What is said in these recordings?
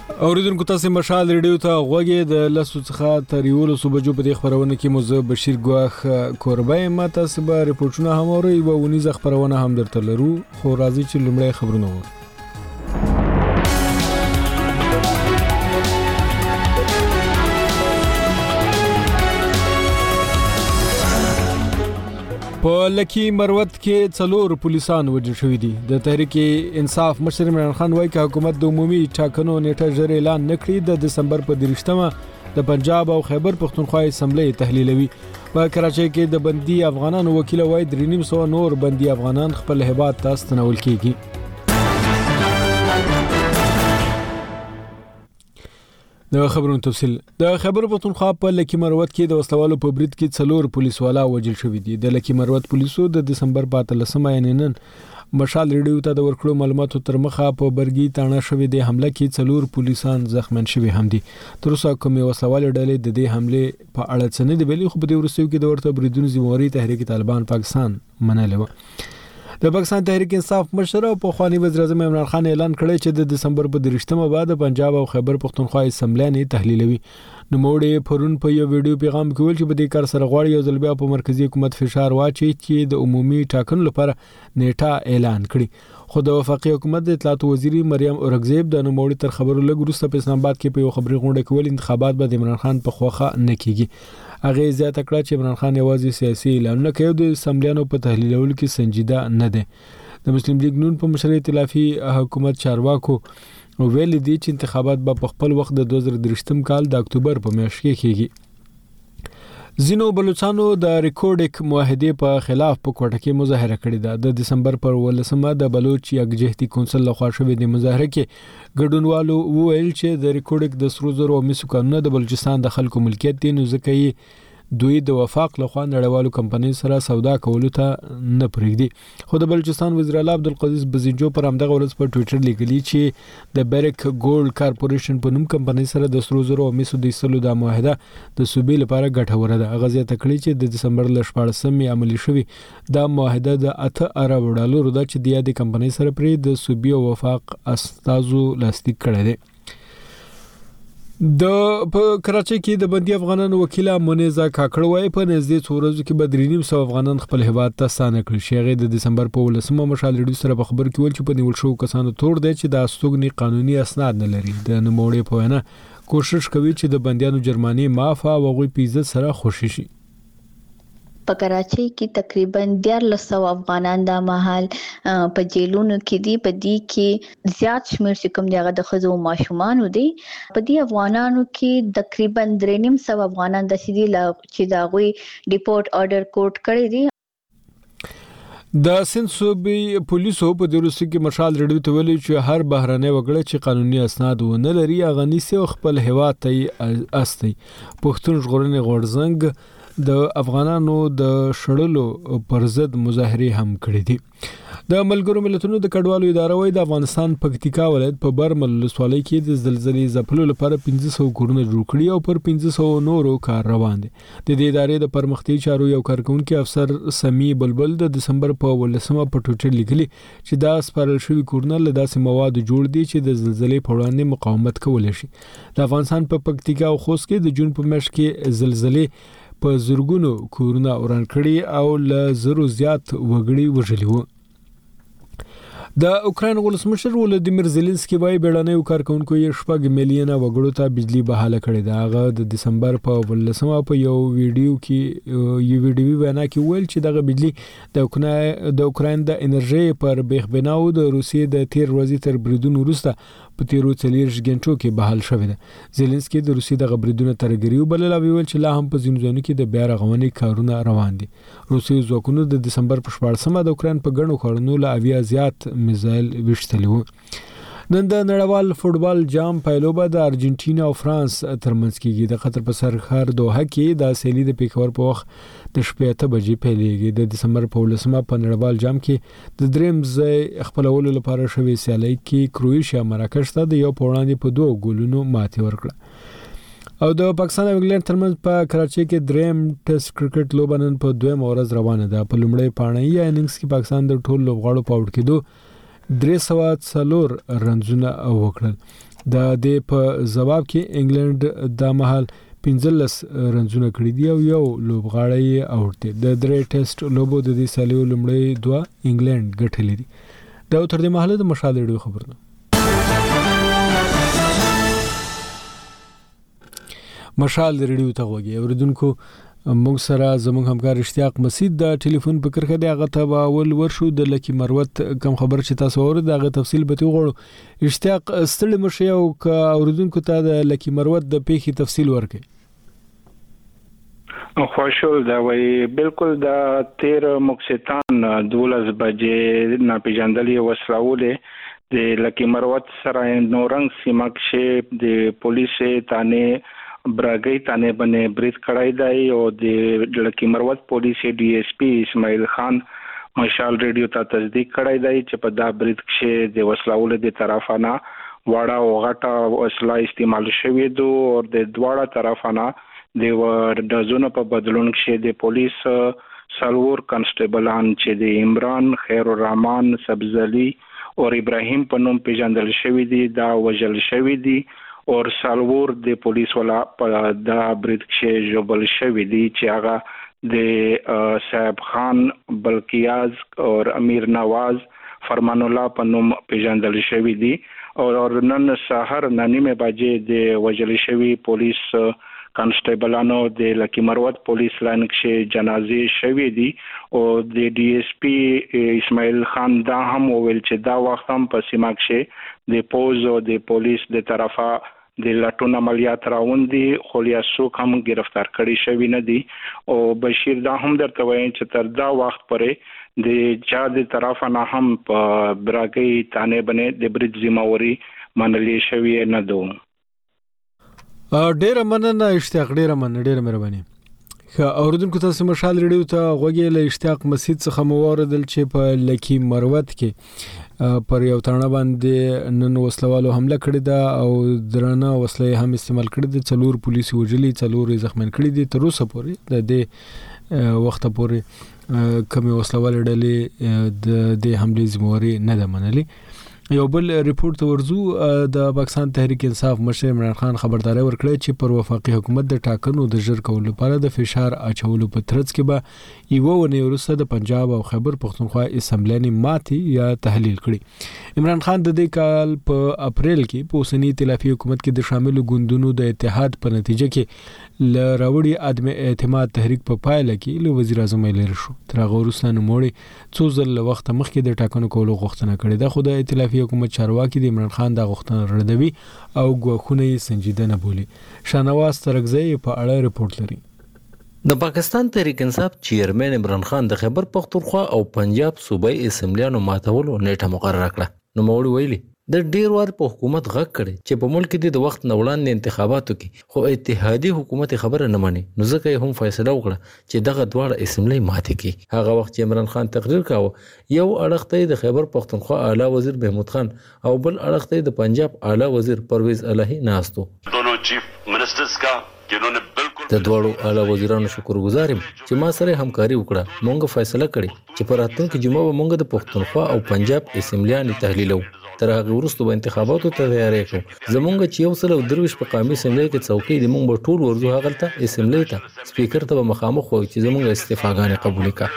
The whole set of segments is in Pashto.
اوریدونکو تاسو مشال ریډیو ته غوږی د لاسو څخه تر یو لسو بجو په دې خبرونه کې مو بشیر ګواخ کوربای ما تاسو به ریپورتونه هم اوري او ونیز خبرونه هم درته لرو خو راځي چې لمړی خبرونه وو په لکی مروت کې څلور پولیسان وژل شوي دي د تحریک انصاف مشر عمران خان وایي چې حکومت د عمومي ټاکنو نیټه ژر اعلان نکړي د دسمبر په 30مه د پنجاب او خیبر پختونخوا اسمبلی تحلیلوي په کراچۍ کې د بندي افغانانو وکیل وایي 350 نور بندي افغانان خپل هیواد ته ستنول کیږي د خبرونو تفصیل د خیبر پختونخوا په لکی مروت کې د وسلوالو په برید کې څلور پولیس والا وژل شوي دي د لکی مروت پولیسو د دسمبر 13مه یعنی نن مشال ریډیو ته د ورکړو معلوماتو تر مخه په برګي تاڼه شوې د حمله کې څلور پولیسان زخمن شوي هم دي تر اوسه کومې وسلوال ډلې د دې حمله په اړه څه نه دی ویلي خو په دې ورستیو کې د ورته بریدونو ذمہواری تحریک طالبان پاکستان منلې و د پاکستان تحریک انصاف مشر او پخوانی وزیر اعظم عمران خان اعلان کړی چې د دسمبر په 30مه بعد پنجاب او خیبر پختونخوا اسمبلی تحلیلوي نو موړي پرون په یو ویډیو پیغام کې ویل چې په دې کار سره غواړي یو ځل بیا په مرکزی حکومت فشار واچي چې د عمومي ټاکنو لپاره نیټه اعلان کړي خو د وفاقي حکومت د اطلاعات وزیر مریم اورنګزیب د نوموړي تر خبرو لږ وروسته په اسلام آباد کې په یو خبري غونډه کې ول انتخابات به د عمران خان په خوخه نه کیږي هغه زیاته کړه چې عمران خان یوازې سیاسي اعلانونه کوي د اسمبلیانو په تحلیلولو کې سنجیده نه دی د مسلم لیگ نون په مشر ائتلافي حکومت چارواکو ویل دي چې انتخابات به په خپل وخت د 2023 کال د اکتوبر په میاشت کې کیږي زینو بلوچستانو د ریکورډک معاهده په خلاف په کوټه کې مظاهره کړې ده د دسمبر پر 18مه د بلوچ یکجهتي کونسل لخوا شوې د مظاهره کې ګډونوالو وویل چې د ریکورډک د سرو زرو او مسو قانون د بلوچستان د خلکو ملکیت دي نو ځکه یې دوی د وفاق لخوا نړیوالو کمپنۍ سره سودا کولو ته نه پرېږدي خو د بلوچستان وزیر اعلی عبدالقدوس بزنجو پر همدغه ورځ په ټوئیټر لیکلي چې د بیرک ګولډ کارپوریشن په نوم کمپنۍ سره د سرو زرو او مسو د ایستلو د معاهده د صوبې لپاره ګټوره ده هغه زیاته کړې چې د دسمبر 14مې عملي شوې د معاهده د 8 ارب ډالرو د چې د یادې کمپنۍ سره پرې د صوبې او وفاق استازو لاسلیک کړی دی د په کراچۍ کې د بندي افغانانو وکیل منیزا کاکړ وای په نږدې څو ورځو کې به 350 افغانان خپل هیواد ته ستانه کړل شي د دسمبر په 18مه مشال ریډیو سره په خبر کې ول چې په نیول شو کسانو تور دی چې د استوګنی قانوني اسناد نه لري د نوموړي په وینا کوشش کوي چې د بنديانو جرماني معاف او غوي پیزه سره خوشي شي په کراچۍ کې تقریبا 1300 افغانان د مهال په جیلونو کې دي په دې کې زیات شمیر چې کوم دغه د خزو ماشومان ودي په دې افغانانو کې تقریبا 350 افغانان د سړي چې دا غوي ډیپورټ آرډر کوټ کړی دي د سند صوبې پولیسو په دروسي کې مشال ریډیو ته ویلي چې هر بهرانه وګړي چې قانوني اسناد ونه لري اغنی سي خپل هیواد ته استي پښتون ژغورنې غورځنګ د افغانانو د شړلو پر ضد مظاهره هم کړې دي د ملګرو ملتونو د کډوالو اداره وایي د افغانستان پکتیکا ولایت په برمل ولسوالۍ کې د زلزلې ځپلو لپاره 1500 کورونه جوړ کړي او پر 1500 نورو کار روان دي د دې ادارې د پرمختي چارو یو کارکونکو افسر سمی بلبل د دسمبر په 18مه په ټوئیټر لیکلي چې دا سپارل شوی کورونه له داسې مواد جوړ دي چې د زلزلې په وړاندې مقاومت کولی شي د افغانستان په پکتیکا او خوست کې د جون په میاشت کې زلزلې په زرګونو کورونه وران کړي او له زرو زیات وګړي وژلي وو د اوکرين ولسمشر ولادیمیر زيلنسکي وايي بیړنۍ کارکونکو یې 6 میلیونه وګړو ته بجلی بحاله کړې ده هغه د دسمبر په 18مه په یو ویډیو وینا کې ویل چې دغه بجلی د اوکرين د انرژي پر بیخ بناو د روسیې د 13 ورځې تر بریدونو وروسته په 13 غنټو کې بحال شوې ده زيلنسکي د روسیې د غبرګونو ترګریو بلل او ویل چې لا هم په ځینو ځایونو کې د بیا رغونې کارونه روان دي روسیې ځواکونو د دسمبر په 14مه د اوکرين په ګڼو خړنو لا اویا زیات میزایل وشتلی وو نن د نړیوال فوتبال جام پایلوبه د ارجنټینا او فرانس ترمنځ کېږي د قطر په سرخار دوحه کې د سیلي د پیښور په وخت د شپې 8 بجې پیلېږي د دسمبر په 18مه په نړیوال جام کې د دریم ځای خپلولو لپاره شوې سیالي کې کروئیشیا مراکش ته د یو پوړاندې په 2 ګولونو ماتې ورکړه او د پاکستان او انګلند ترمنځ په کراچۍ کې دریم ټیسټ کرکټ لوبه نن په 2 ورځ روانه ده په لومړی پاڼې اننګز کې پاکستان د ټول لوبغاړو په وړ کېدو 304 رنزونه وکړل. د دې په جواب کې انګلند د مهال 15 رنزونه کړی دی او یو لوبغاړی اورته. د درې ټیسټ لوبو د دې سالیو لمړی دوه انګلند ګټلې دي. دا تر دې مهاله د مشال ریډیو خبرونه. مشال ریډیو ته وګورئ اوریدونکو. موږ سره زموږ همکار اشتیاق مسید د ټلیفون په کرخه دی. هغه ته اول ورشو د لکی مروت کم خبر چې تاسو اورئ دغه تفصیل به وګورو. اشتیاق ستړي مشه او اوریدونکو ته د لکی مروت د پیښې تفصیل ورکړي. خوشحال دا وی بالکل دا 13 مکستان 12 بجې ناپېژندلې وسراولې د لکی مروت سره نورنګ سیمه کې د پولیس تانه براګي تانه باندې بریټ کړای دی او د لکی مروت پولیس ډي اس پی اسماعیل خان مشال ریډیو ته تصدیق کړای دی چې په دا بریټ کې د وسراولې د طرفانه واړه او غټه وسله استعمال شوې دو او د دواړه طرفانه د دزونه په بدلون کې د پولیس سلور کنسټیبلان چې د عمران خیر الرحمن سبزلی او ابراهیم په نوم پیژندل شوی دي دا وجل شوی دي او سلور د پولیس ولا په دا بریټ کې جوبل شوی دي چې هغه د صاحب خان بلقیاز او امیر نواز فرمان الله په نوم پیژندل شوی دي او نن سحر 9:30 بجې د وجل شوی پولیس کنسټیبلانو د لکی مروت پولیس لاین کې جنازې شوې دي او د ډي اس پی اسماعیل خان دا هم ویل چې دا وخت هم په سیمه کې د پوز او د پولیس د طرفه د لټون عملیات راوندي خو یا څوک هم گرفتار کړي شوی نه دي او بشیر دا هم درته وایي چې تر دا وخت پورې د چا د طرفه نه هم په براګي تانه باندې د برج ذمہواری منلې شوی نه دوه. ډیره مننه اشتیاق، ډیره مهرباني. اوریدونکو تاسو مشال ریډیو ته غوږی له اشتیاق مسید څخه موردل چې په لکی مروت کې پر یو تړه باندې نن وسلوالو حمله کړې ده او درنه وسلې هم استعمال کړې دي. 4 پولیس وجلي 4 زخمین کړې دي. تر اوسه پورې د دې وخت پورې کومه وسلوال ډلې د حمله ذمہواری نه ده منلې. یو بل ریپورت ورزو د پاکستان تحریک انصاف مشر عمران خان خبرداري ورکړه چې پر وفاقي حکومت د ټاکنو د ژر کولو لپاره د فشار اچولو په ترڅ کې به یو ونې ورسره د پنجاب او خیبر پختونخوا اسمبلیاني ماتي یا تحلیل کړي. عمران خان د دې کال په اپریل کې په اوسنی ائتلافي حکومت کې د شامل ګوندونو د اتحاد په نتیجه کې لراوړي عدم اعتماد تحریک په پایله کې له وزیر اعظم لری شو. تر هغه وروسته نوموړي څو ځل وخت مخکې د ټاکنو کولو غوښتنه کړې ده خو د ائتلافي حکومت چارواکي د عمران خان د غوښتنه ردوي او ګواښونه یې سنجیده نه بولي. شانواز ترکزی په اړه ریپورت لري. د پاکستان تحریک انصاف چیرمن عمران خان د خیبر پختونخوا او پنجاب صوبایي اسمبلیانو ماتولو نیټه مقرره کړه. نو موري ویلي د ډیر وار په حکومت غږ کړي چې په ملک کې د وخت نوړاندې انتخاباتو کې خو اتحادي حکومت خبره نه مانی نو ځکه هم فیصله وکړه چې دغه دواړه اسمبلی ماتې کړي. هغه وخت چې عمران خان تقریر کاوه یو اړخته د خیبر پختونخوا اعلی وزیر محمود خان او بل اړخته د پنجاب اعلی وزیر پرویز الهی ناستو. दोनों chief ministers का जिन्होंने د دوړو اعلی وزیرانو شکرګزار یم چې ما سره همکاري وکړه. مونږ فیصله کړې چې په راتلونکي جمعه به مونږ د پښتونخوا او پنجاب اسمبلیانې تحلیلو. تر هغه وروسته به انتخاباتو ته تیاری کوو. زمونږ چې یو سل او درویش په قومي اسمبلی کې څوکۍ د مونږ ټول ورځو هغلته اسمبلی ته سپیکر ته مخامخ وو چې زمونږ استعفاګانې قبول کړه.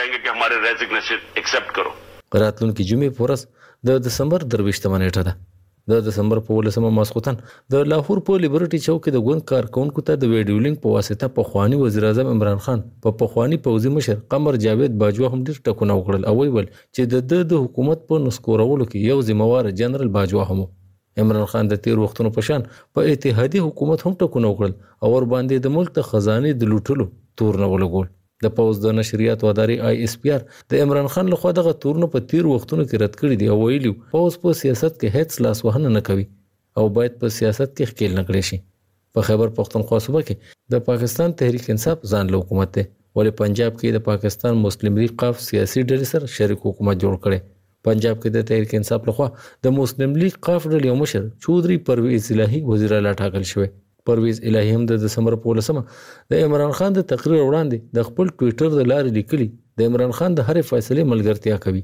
راتلونکي جمعې پورس د دسمبر 23 نیټه ده. د دسمبر په 18 ماسخوتن د لاهور په لیبرټي چوک کې د ګوند کارکونکو ته د ویډیو لینک په واسطه په خواني وزیر اعظم عمران خان په پخوانی پوځي مشر قمر جاوید باجوا هم ډیر ټکونه وکړل او ویل چې د حکومت په نسکورولو کې یو ذمہوار جنرال باجوا هم. عمران خان د تیر وختونو په شان په اتحادي حکومت هم ټکونه وکړل او ور باندې د ملک ته خزانه د لوټلو تور نه ولګول. د پوز د نشریات ادارې آی اس پی آر د عمران خان لخوا دغه تورنو په تیر وختونو کې رد کړی دی او ویلي پوز په سیاست کې هیڅ لاس وهنه نه کوي او باید په سیاست کې ښکیل نه کړی شي. په خیبر پختونخوا صوبه کې د پاکستان تحریک انصاف ځان له حکومت دی ولې پنجاب کې د پاکستان مسلم لیگ قاف سیاسي ډلې سره شریک حکومت جوړ کړي. پنجاب کې د تحریک انصاف لخوا د مسلم لیگ قاف ډلې مشر چودري پرویز الهی وزیر اعلی ټاکل شوی. پرویز الهی هم د دسمبر په 18 د عمران خان د تقریر وړاندې د خپل ټوئیټر د لارې لیکلي د عمران خان د هرې فیصلې ملګرتیا کوي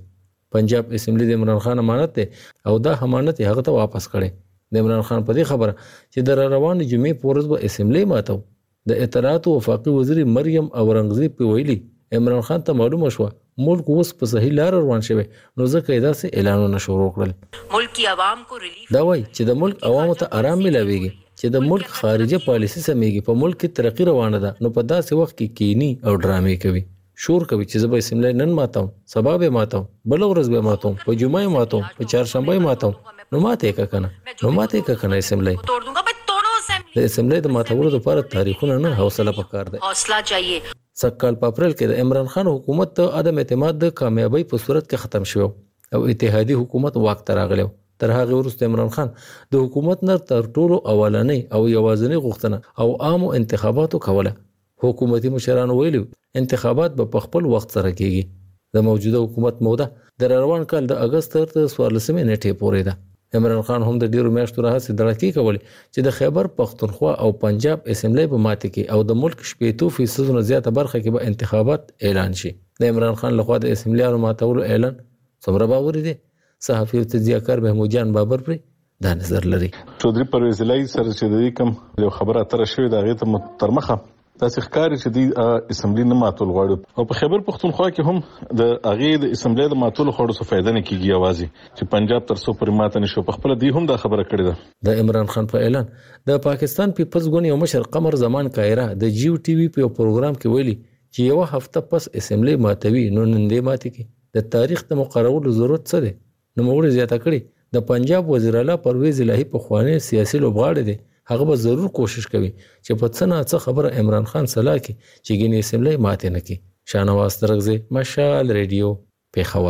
پنجاب اسمبلی د عمران خان امانت ده او دا امانت هغه ته واپس کړي د عمران خان په دې خبره چې د روان جمعې په ورځ به اسمبلی ماتو د اطلاعات او وفاقي وزیر مریم اورنګزیب په ویلي عمران خان ته معلومه شو ملک اوس په صحیح لار روان شوی نو ځکه یې داسې اعلانونه شروع کړل ملکی عوام کو ریلیف دا وایي چې د ملک عوامو ته آرام ملاويږي چې د ملک خارجه پالیسي سمېږي په ملک کې ترقی روانه ده نو په داسې وخت کې کینی او ډرامې کوي شور کوي چې زه به اسمبلی نن ماتم سبا به ماتم بل ورځ به ماتم په جمعه ماتم په چهارشنبه ماتم نو ماته کنه اسمبلی توڑ दूंगा मैं तोड़ो د اسمبلی د ماتولو لپاره تاریخونه نه حوصله پکار ده حوصله चाहिए سکهال په اپریل کې د عمران خان حکومت ته عدم اعتماد د کامیابی په صورت کې ختم شو او اتحادی حکومت واک ته راغلی تر هغه وروسته عمران خان د حکومت نه تر ټولو اولنۍ او یوازینۍ غوښتنه او عامو انتخاباتو کوله حکومتي مشرانو ویلي انتخابات به په خپل وخت سره کیږي د موجوده حکومت موده د روان کال د اگست تر 14 نیټې پورې ده عمران خان هم د ډیرو میاشتو راهیسې دړکی کولې چې د خیبر پختونخوا او پنجاب اسمبلی په ماته کې او د ملک 80% نه زیاته برخه کې به انتخابات اعلان شي د عمران خان لخوا د اسمبلیانو ماتولو اعلان څومره باوري دي صحافي او تجزیه‌کار محمود جان بابر پر دا نظر لري چودري پرویز الهی سره چې د کوم یو خبره تر شوې د هغه ته ترمخه تاسو ښکاري چې د اسمبلی نه ماتول غواړي او په خیبر پختونخوا کې هم د هغه د اسمبلی د ماتول غواړو څه فائدہ نه کیږي اوازي چې پنجاب تر څو پر ماته نشو په خپل دی هم دا خبره کړې ده د عمران خان په اعلان د پاکستان پیپلز ګوند یو مشر قمر زمان کایرا د جیو ټي وي په پروګرام کې ویلي چې یو هفته پس اسمبلی ماتوي نو نن دې ماتي کې د تاریخ د مقررولو ضرورت څه دی نو موږ زیاته کړی د پنجاب وزیر اعلی پرویز الهی په خواني سیاسي لوبغاړي دي هغه به ضرور کوشش کوي چې په څه نه څه خبره عمران خان سلا کی چې ګینې اسمبلی ماته نه کی شاهنواز ترغزی مشال ریډیو پیښور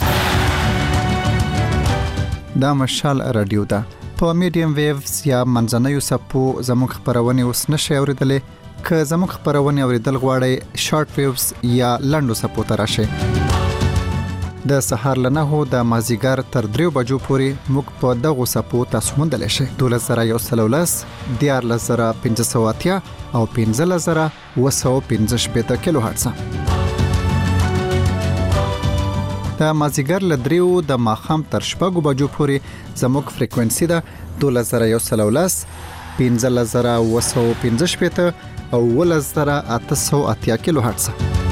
دا مشال رادیو ده په میډیم ویوز یا منځنوي سپو زموږ خبرونه اوس نشي اوریدلې که زموږ خبرونه اوریدل غواړئ شارټ ویوز یا لنډو سپو ته راشئ د سحر لنهو د مازیګر تر 3 بجو پورې موږ په دغه سپو تاسو موندل شئ 12113 14580 او 15215 کیلو هرتز د مازیګر ل 3 د ماخام تر 4 بجو پورې زموږ فریکوئنسي ده 12113 15215 او 11880 کیلو هرتز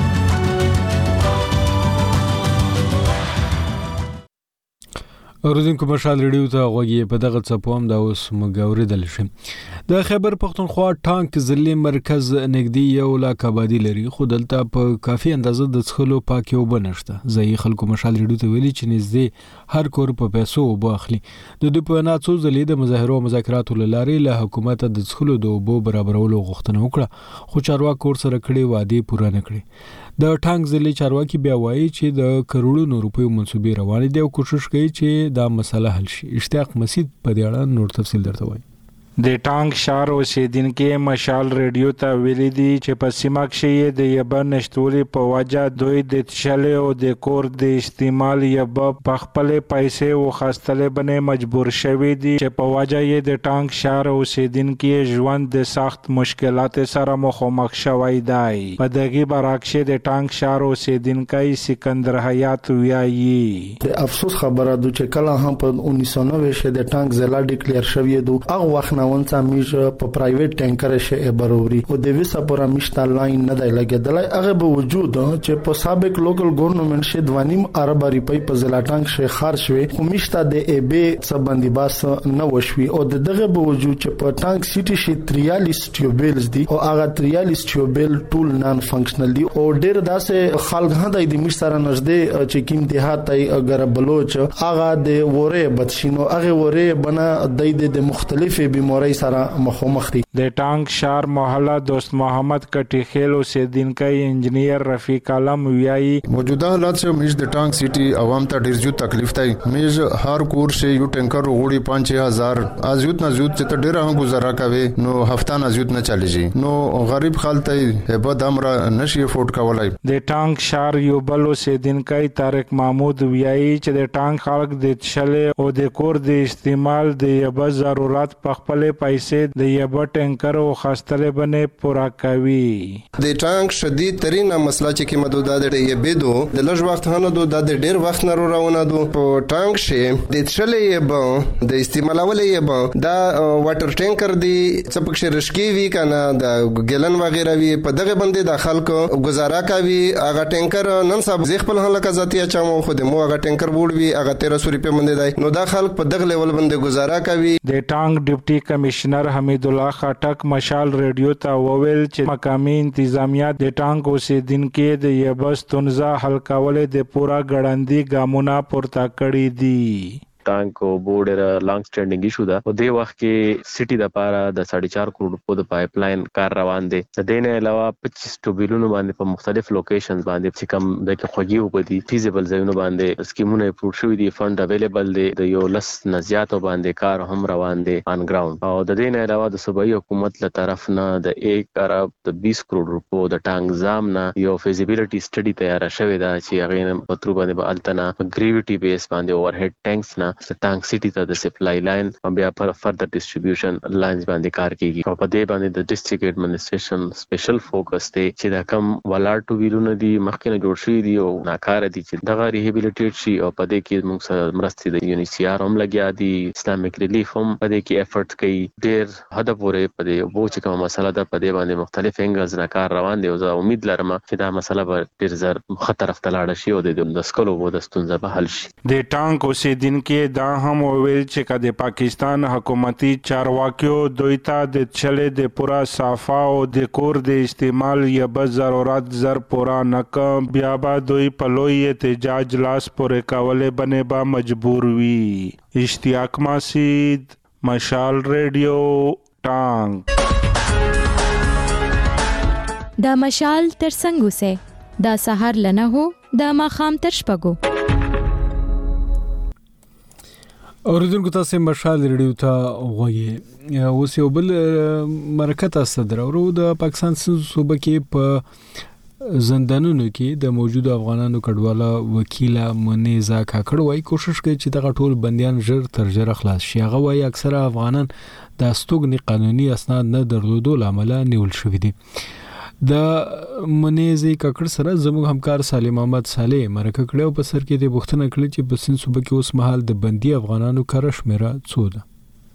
اوریدونکو مشال ریډیو ته غوږی په دغه څپو هم دا اوس مګاوریدل شي د خیبر پختونخوا ټانک ضلعي مرکز نګدي یو لاک آبادی لري خو دلته په کافي اندازه د څخلو پاکي او بنشته ځای خلکو مشال ریډیو ته ویلي چې نږدې هر کور په پیسو وباخلي د دوی په ناڅو ځلې د مظاهرو او مذاکراتو لارې له حکومت د څخلو د اوبو برابرولو غوښتنه وکړه خو چارواکو سره کړي وعده پوره نه کړې د ټانک ضلعي چارواکي بیا وایي چې د کروڑونو روپیو منسوبې روانې دي او کوشش کوي چې دا مسله حل شي اشتیاق مسعود په دې اړه نور تفصیل درته وایي د ټانک شهر اوسیدونکو مشال ریډیو ته ویلي دي چې په سیمه کې د یبه نشټوري په وجه دوی د تشلې او د کور د استعمال یبه په خپل پیسې او خاصتلې باندې مجبور شوي دي چې په وجه یې د ټانک شهر اوسیدونکو ژوند د سخت مشکلات سره مخامخ شوی دی په دغه برعکس د ټانک شهر اوسیدونکو سکندر حیات ویایي د افسوس خبره ده چې کله هم په 1990 کې د ټانک ضلع ډیکلیئر شوی دی هغه وخت ونڅا میج په پرایویټ ټانکر شي بروري او د ویسا پورا مشتا لاین نه دی لګیدلای هغه به وجود چې په سابق لوکل ګورنمنت شي 2.5 ارب روپۍ په ضلع ټانک شي خرج شوی خو مشتا د ای بي سبندي باس نه وشوي او دغه به وجود چې په ټانک سيټي شي 43 ټیوبلز دي او هغه 43 ټیوبل ټول نان فنکشنل دي او ډیر داسې خلک هدا د مشتره نږدې چې کیم دیهاتي اگر بلوچ هغه د وره بدشینو هغه وره بنا د مختلفه بیماری سره مخامخ دي د ټانک شهر محله دوست محمد کټی خیل اوسیدونکو انجنیر رفیق عالم ویایي موجوده حالات سے میز د ټانک سیټي عوام ته ډیر زیات تکلیف دی میز هر کور سے یو ټانکر وګړي 5000 ازیوت نه زیات چې ډیر هم گزاره کوي نو هفته نه زیات نه چلیږي نو غریب خلک هبه دمره نشي افورد کولای د ټانک شهر یو بل اوسیدونکو طارق محمود ویایي چې د ټانک خلک د تشلې او د کور د استعمال د یبه ضرورت په خپل خپل پیسې د یو ټینکر او خاصتله باندې پورا کوي. د ټانک شدید ترين مسله چې کې مدودات د یبدو د لږ وخت هنه د ډیر وخت نه روانه دو په ټانک شي د تشلې به د استعمالولې به دا واټر ټینکر دی څپک شرشکی وی کنه د ګلن وغیرہ وی په دغه باندې د خلکو گزاره کوي. هغه ټینکر نن صاحب زی خپل هله کزاتي چمو خو د مو هغه ټینکر وړوي هغه 1300 روپے باندې دی نو دا خلک په دغه لیول باندې گزاره کوي. د ټانک ډیپټي کمشنر حمید الله خټک مشال ریډیو ته وویل چې مقامی انتظامیه د ټانک اوسیدونکو د یبس تونزا حل کولو د پورا ګړندی ګامونه پورته کړی دي. ټانک او بورډر لانګ سټینډینګ ایشو ده په دې وخت کې سټي د پاره د 4.5 کروڑ په د پایپ لاین کار روان دي. د دې نه علاوه 25 ټوبیلونو باندې په مختلف لوکیشنز باندې چې کوم د خوږی او بدی فیزیبل ځایونو باندې سکیمونه اپروډ شوی دي فند اویلیبل دي د یو لس نزيات باندې کار هم روان دي ان ګراوند. او د دې نه علاوه د صوبایي حکومت له طرف نه د 1.20 کروڑ روپو د ټانک زام نه یو فیزیبিলিټي سټډي تیار شوی دا چې هغه په تر باندې به التنا ګریویټي بیس باندې اوورهډ ټانکس نه ټانک سټي ته د سپلای لاین او بیا پر فردر ډیسټریبیوشن لاینز باندې کار کوي. او په دې باندې د ډیسټریکټ ایڈمنسټریشن سپیشل فوکس دی چې دا کم ولار ټو ویلونه دي مخکې جوړ شوی دي او ناکاره دي چې دغه ریهابیلیټیټ شي. او په دې کې موږ سره مرستې د UNHCR هم لګیا دي اسلامیک ریلیف هم په دې کې افورت کوي. ډیر حد پورې په دې وو چې کومه مسله ده په دې باندې مختلف انګلز نه کار روان دي او زه امید لرم چې دا مسله به ډیر زر خطر افته شي او د سکلو وو د ستونزه به حل شي. د ټانک اوسیدونکو دا هم ویل چې کله د پاکستان حکومتي چارواکیو دوی ته د چلې د پورا صافا او د کور د استعمال یا به ضرورت زر پورا نکم بیا به دوی په لوی احتجاج لاس پورې کولې باندې به مجبور وي. اشتیاق ماسید مشال ریډیو ټانک. دا مشال تر څنګه سه دا سحر لنه هو دا ماخام تر شپګو. اوریدونکو تاسو مشال ریډیو ته غوږی اوس یو بل مرکه صدر او د پاکستان صوبه کې په زندانونو کې د موجود افغانانو کډواله وکیل منیزا کاکړ وای کوشش کوي چې دغه ټول بنديان ژر تر ژره خلاص شي. هغه وای اکثره افغانان د استوګنې قانوني اسناد نه درلودو لامل نیول شوی دي. د منیزي کاکړ سره زموږ همکار سالم احمد صالح مرکه کړو په سر کې د بوختنه کړې چې په سند صوبه کې اوس مهال د بندي افغانانو کار شمیره څو ده.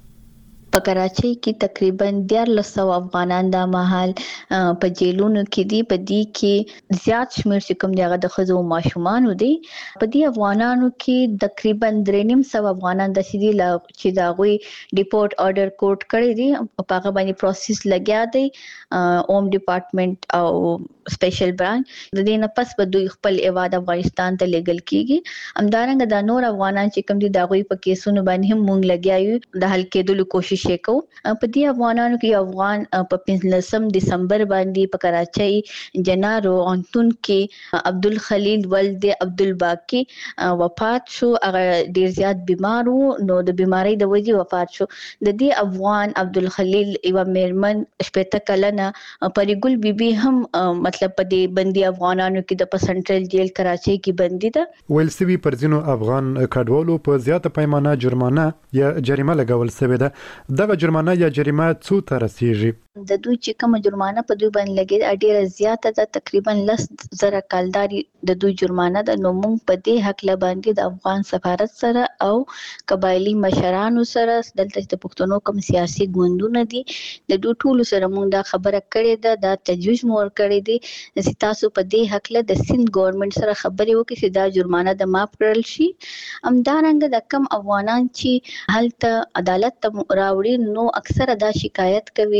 په کراچۍ کې تقریبا 1300 افغانان د مهال په جیلونو کې دي. په دې کې زیات شمیر چې کوم دغه د خزو ماشومان دي. په دې افغانانو کې تقریبا 350 افغانان د سيدي چې دا غوي ډیپورټ آرډر کوټ کړی دي په هغه باندې پروسس لګیا دی اوم ډپارټمنټ او سپیشل برانچ. د دې نه پس به دوی خپل ایواد افغانستان ته لیګل کیږي. همدارنګه د نور افغانان چې کوم دي دا غوي په کیسونو باندې هم مونږ لګیایو د حل کېدلو کوشش وکړو. په دې افغانانو کې افغان په 15 دسمبر باندې په کراچۍ جنارو انتون کې عبدل خلیل ولد عبدل باقی وفات شو. هغه ډیر زیات بیمار وو نو د بیماری د وجې وفات شو. د دې افغان عبدل خلیل یو میرمن شپته کلنه پریګل بیبي هم مطلب په دې بندي افغانانو کې د سنټرل جیل کراچۍ کې بندي ده. ویلسوي پر ځینو افغان کډوالو په زیاته پیمانه جرمانه یا جریمه لګول شوې ده. دغه جرمانه یا جریمه څو ته رسیږي؟ د دوی چې کوم جرمانه په دوی باندې لګي ډیره زیاته ده تقریبا 10,000 کالداري د دوی جرمانه ده. نو موږ په دې حق لباندې د افغان سفارت سره او قبایلی مشرانو سره دلته د پښتنو کوم سیاسي ګوندونه دي د دوی ټول سره موږ دا خبره کړې ده دا تجویز مور کړې دي چې تاسو په دې حق له د سند ګورنمنت سره خبرې وکړئ چې دا جرمانه د ماف کړل شي. همدارنګه د کم افغانان چې هلته عدالت ته راوړي نو اکثره دا شکایت کوي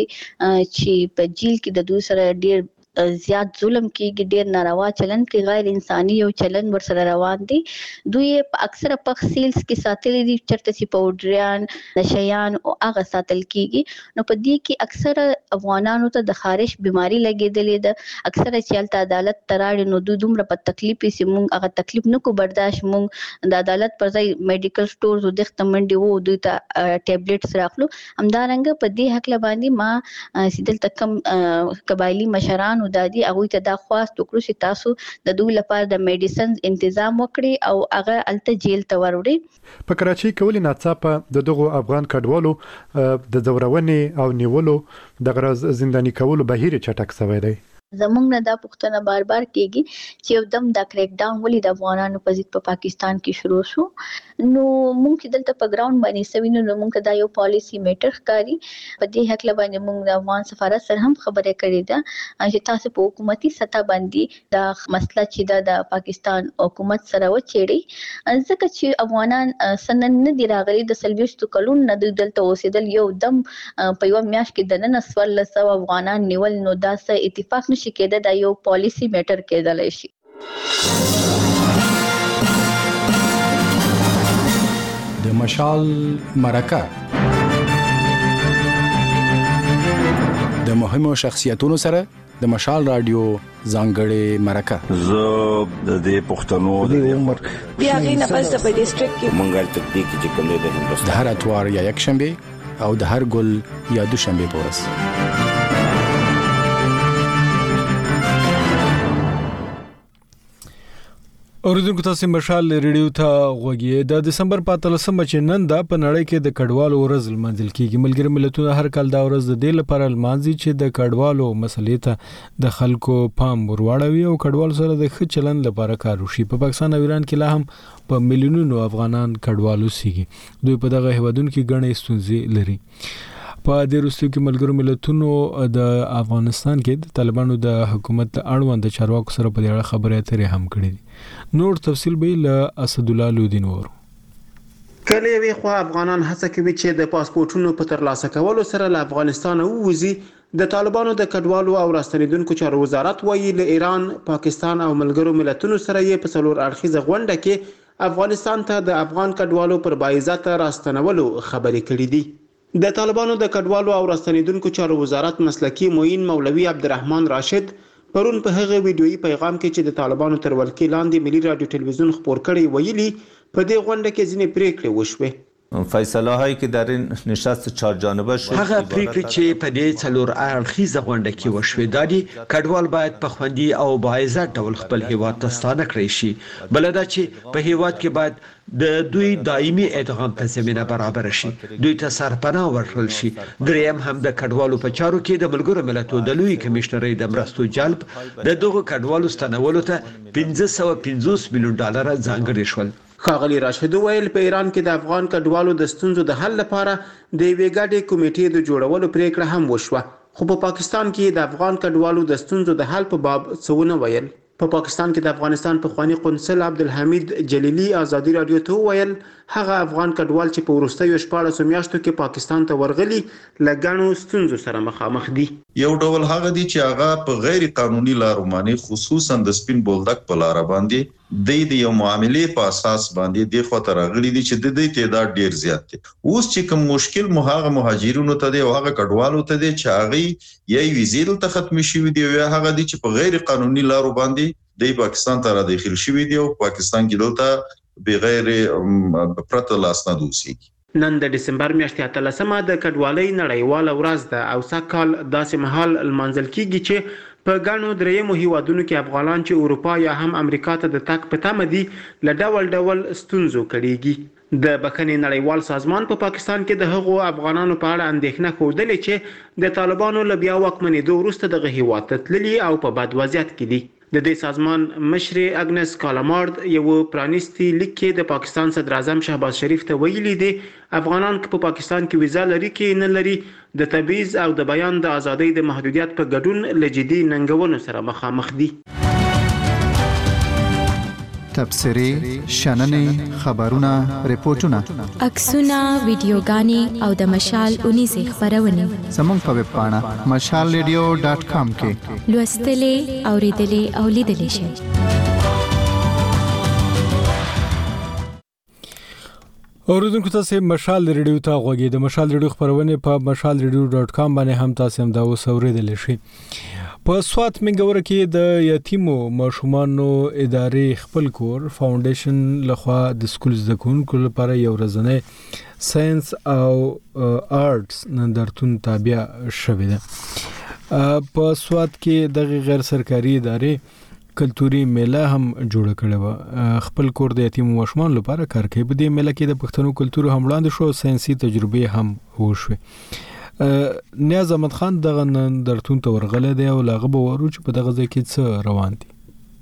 چې په جیل کې د دوی سره ډیر زیات ظلم کیږي ډیر ناروا چلن کې غیر انساني یو چلن ورسره روان دي. دوی اکثره په سیلز کې ساتل دي چرته چې پاوډریان نشيان او هغه ساتل کیږي. نو په دې کې اکثره افغانانو ته د خارش بيماري لګیدلې ده. اکثره چې عدالت تراړي نو دوی دومره په تکلیف سي مونږ هغه تکلیف نه کو برداشت مونږ د عدالت پر ځای میډیکل سٹورز او د ختمنډي وو دوی ته ټابلیټس راخلو. همدارنګه په دې حق باندې ما سیدل تکم قبایلی مشران افغانانو دادي هغه ته دا خواست وکړو چې تاسو د دوی لپاره د میډیسنز تنظیم وکړي او هغه الته جیل ته وروړي. په کراچۍ کې ولې ناڅاپه د دغو افغان کډوالو د زورونې او نیولو د غرض زنداني کولو بهیر چټک شوی دی؟ زمونږ نه دا پوښتنه بار بار کیږي چې یو دم دا کریک ډاون ولې د افغانانو په ضد په پاکستان کې شروع شو. نو مونږ چې دلته په ګراوند باندې سوینو نو مونږ دا یو پالیسی میټر ښکاری. په دې حق لباندې مونږ د افغان سفارت سره هم خبرې کړې ده چې تاسو په حکومتي سطح باندې دا مسله چې د پاکستان حکومت سره وچېړي، ځکه چې افغانان سنن نه دی راغلي د سلويشتو کلون نه دلته اوسېدل یو دم په یو میاشت کې د نن 1400 افغانان نیول، نو دا څه اتفاق نشي کېده، دا یو پالیسی میټر کېدلای شي. د مشال مرکه د مهمو شخصیتونو سره د مشال رادیو ځانګړې مرکه. زه د دې پښتنو د عمر بیا غینه پس د ډیسټریکټ کې منګل تکتیک چې کوم دی د هندوستان د هر اتوار یا یک شنبه او د هر ګل یا دوشنبه پورس. اوریدونکو تاسو مشال ریډیو ته غوږی. د دسمبر 15 چې نن دا په نړۍ کې د کډوالو ورځ لمانځل کیږي. ملګری ملتونه هر کال دا ورځ د دې لپاره لمانځي چې د کډوالو مسلې ته د خلکو پام ورواړوي او کډوالو سره د ښه چلند لپاره کار وشي. په پاکستان او ایران کې لا هم په میلیونونو افغانان کډوالو سیږي. دوی په دغه هیوادونو کې ګڼې ستونزې لري. په دې وروستیو کې ملګرو ملتونو د افغانستان کې د طالبانو د حکومت اړوند چارواکو سره په دې اړه خبرې اترې هم کړې دي. نور تفصیل به له اسد الله لودین ورو. کله وی خو افغانان هڅه کوي چې د پاسپورتونو په ترلاسه کولو سره له افغانستان ووځي. د طالبانو د کډوالو او راستنیدونکو چارو وزارت وایي له ایران، پاکستان او ملګرو ملتونو سره یې په څلور اړخیزه غونډه کې افغانستان ته د افغان کډوالو پر باعزته راستنولو خبرې کړې دي. د طالبانو د کډوالو او راستنیدونکو چارو وزارت مسلکی معین مولوی عبدالرحمن راشد پرون په هغه ویډیويي پیغام کې چې د طالبانو تر ولکې لاندې ملي رادیو ټلویزیون خبر کړي ویلي په دې غونډه کې ځینې پریکړې وشوې. فیصله هایی که در این نشست 4 جانبه شد هغه پریکړې چې په دې څلور اړخیزه غونډه کې وشوې دادي کډوال باید په خوندي او باعزت ډول خپل هیواد ته ستانه کړی شي. بل دا چې په هیواد کې باید د دوی دایمي ادغام ته زمينه برابر شي، دوی ته سرپناه ورکړل شي. دریم هم د کډوالو په چارو کې د ملګرو ملتونو د لوی کمشنرۍ د مرستو جلب د دغه کډوالو ستنولو ته 550 میلیون ډالر ځانګړي شول. ښاغلي راشد ویل په ایران کې د افغان کډوالو د ستونزو د حل لپاره د یوې ګډې کمیټې د جوړولو پریکړه هم وشوه، خو په پاکستان کې د افغان کډوالو د ستونزو د حل په باب څه ونه ویل. په پاکستان کې د افغانستان پخوانی قونسل عبدالحمید جلیلی ازادي رادیو ته ویل هغه افغان کډوال چې په وروستیو 14 میاشتو کې پاکستان ته ورغلي لګانو ستونزو سره مخامخ دي. یو ډول هغه دي چې هغه په غیر قانوني لارو باندې خصوصا د سپین بولدک په لار باندې د یو معاملې په اساس باندې د خطر راغلي دي چې د دې تعداد ډیر زیات دي. اوس چې کوم مشکل هغه مهاجرینو ته دی او هغه کډوالو ته دی چې هغه یې ویزې ته ختم شي دی او هغه دي چې په غیر قانوني لارو باندې د پاکستان ته را داخل شوی دی او پاکستان کې دلته بغیر پرته لاسناد اوسېږي. نن د دسمبر میاشتې 13مه د کډوالۍ نړیواله ورځ ده او سکهال داسې مهال لمانځل کیږي چې په ګڼو دریمو هیوادونو کې افغانان چې اروپا یا هم امریکا ته د تګ په تمه دي له ډول ډول ستونزو کړيږي. د بخښنې نړیوال سازمان په پاکستان کې د هغو افغانانو په اړه اندېښنه ښودلې چې د طالبانو له بیا واکمنېدو وروسته دغه هیواد ته تللي او په بد وضعیت کې دي. د دې سازمان مشر اګنس کالامارد یو پرانیستي لیک کې د پاکستان صدر اعظم شهباز شریف ته ویلي دي افغانان په پاکستان کې ویزا لري کې نه لري د تبعیض او د بیان د ازادۍ د محدودیت په ګډون لجدي ننګونو سره مخامخ دي. تبصري شننې خبرونه ریپورتونه عکسونه ویډیوګانې او د مشال 19 خبرونه زموږ په ویب پاڼه mashalradio.com کې لوستلې اوریدلې او لیدلې شئ. اوریدونکو تاسو مشال ریډیو ته غوږی د مشال ریډیو خبرونه په mashalradio.com باندې هم تاسو هم دا اوریدلې شئ. په سوات منګور کې د یتیمو ماشومانو ادارې خپل کور فاونډیشن لخوا د سکول زده کوونکو لپاره یو ورځنی ساينس او آرټس نندارتون تابع شوی دی. په سواد کې د غیر سرکاري ادارې کلتوري میله هم جوړ کړې و. خپل کور د یتیم ماشومان لپاره کار کوي. په دې میله کې د پښتنو کلتور هم وړاندې شو، ساينسي تجربه هم وشوه. نیاز احمد خان دغه نندارتون ته ورغله دی او لاغه به ورو چې په دغه ځای کې څه روان دي.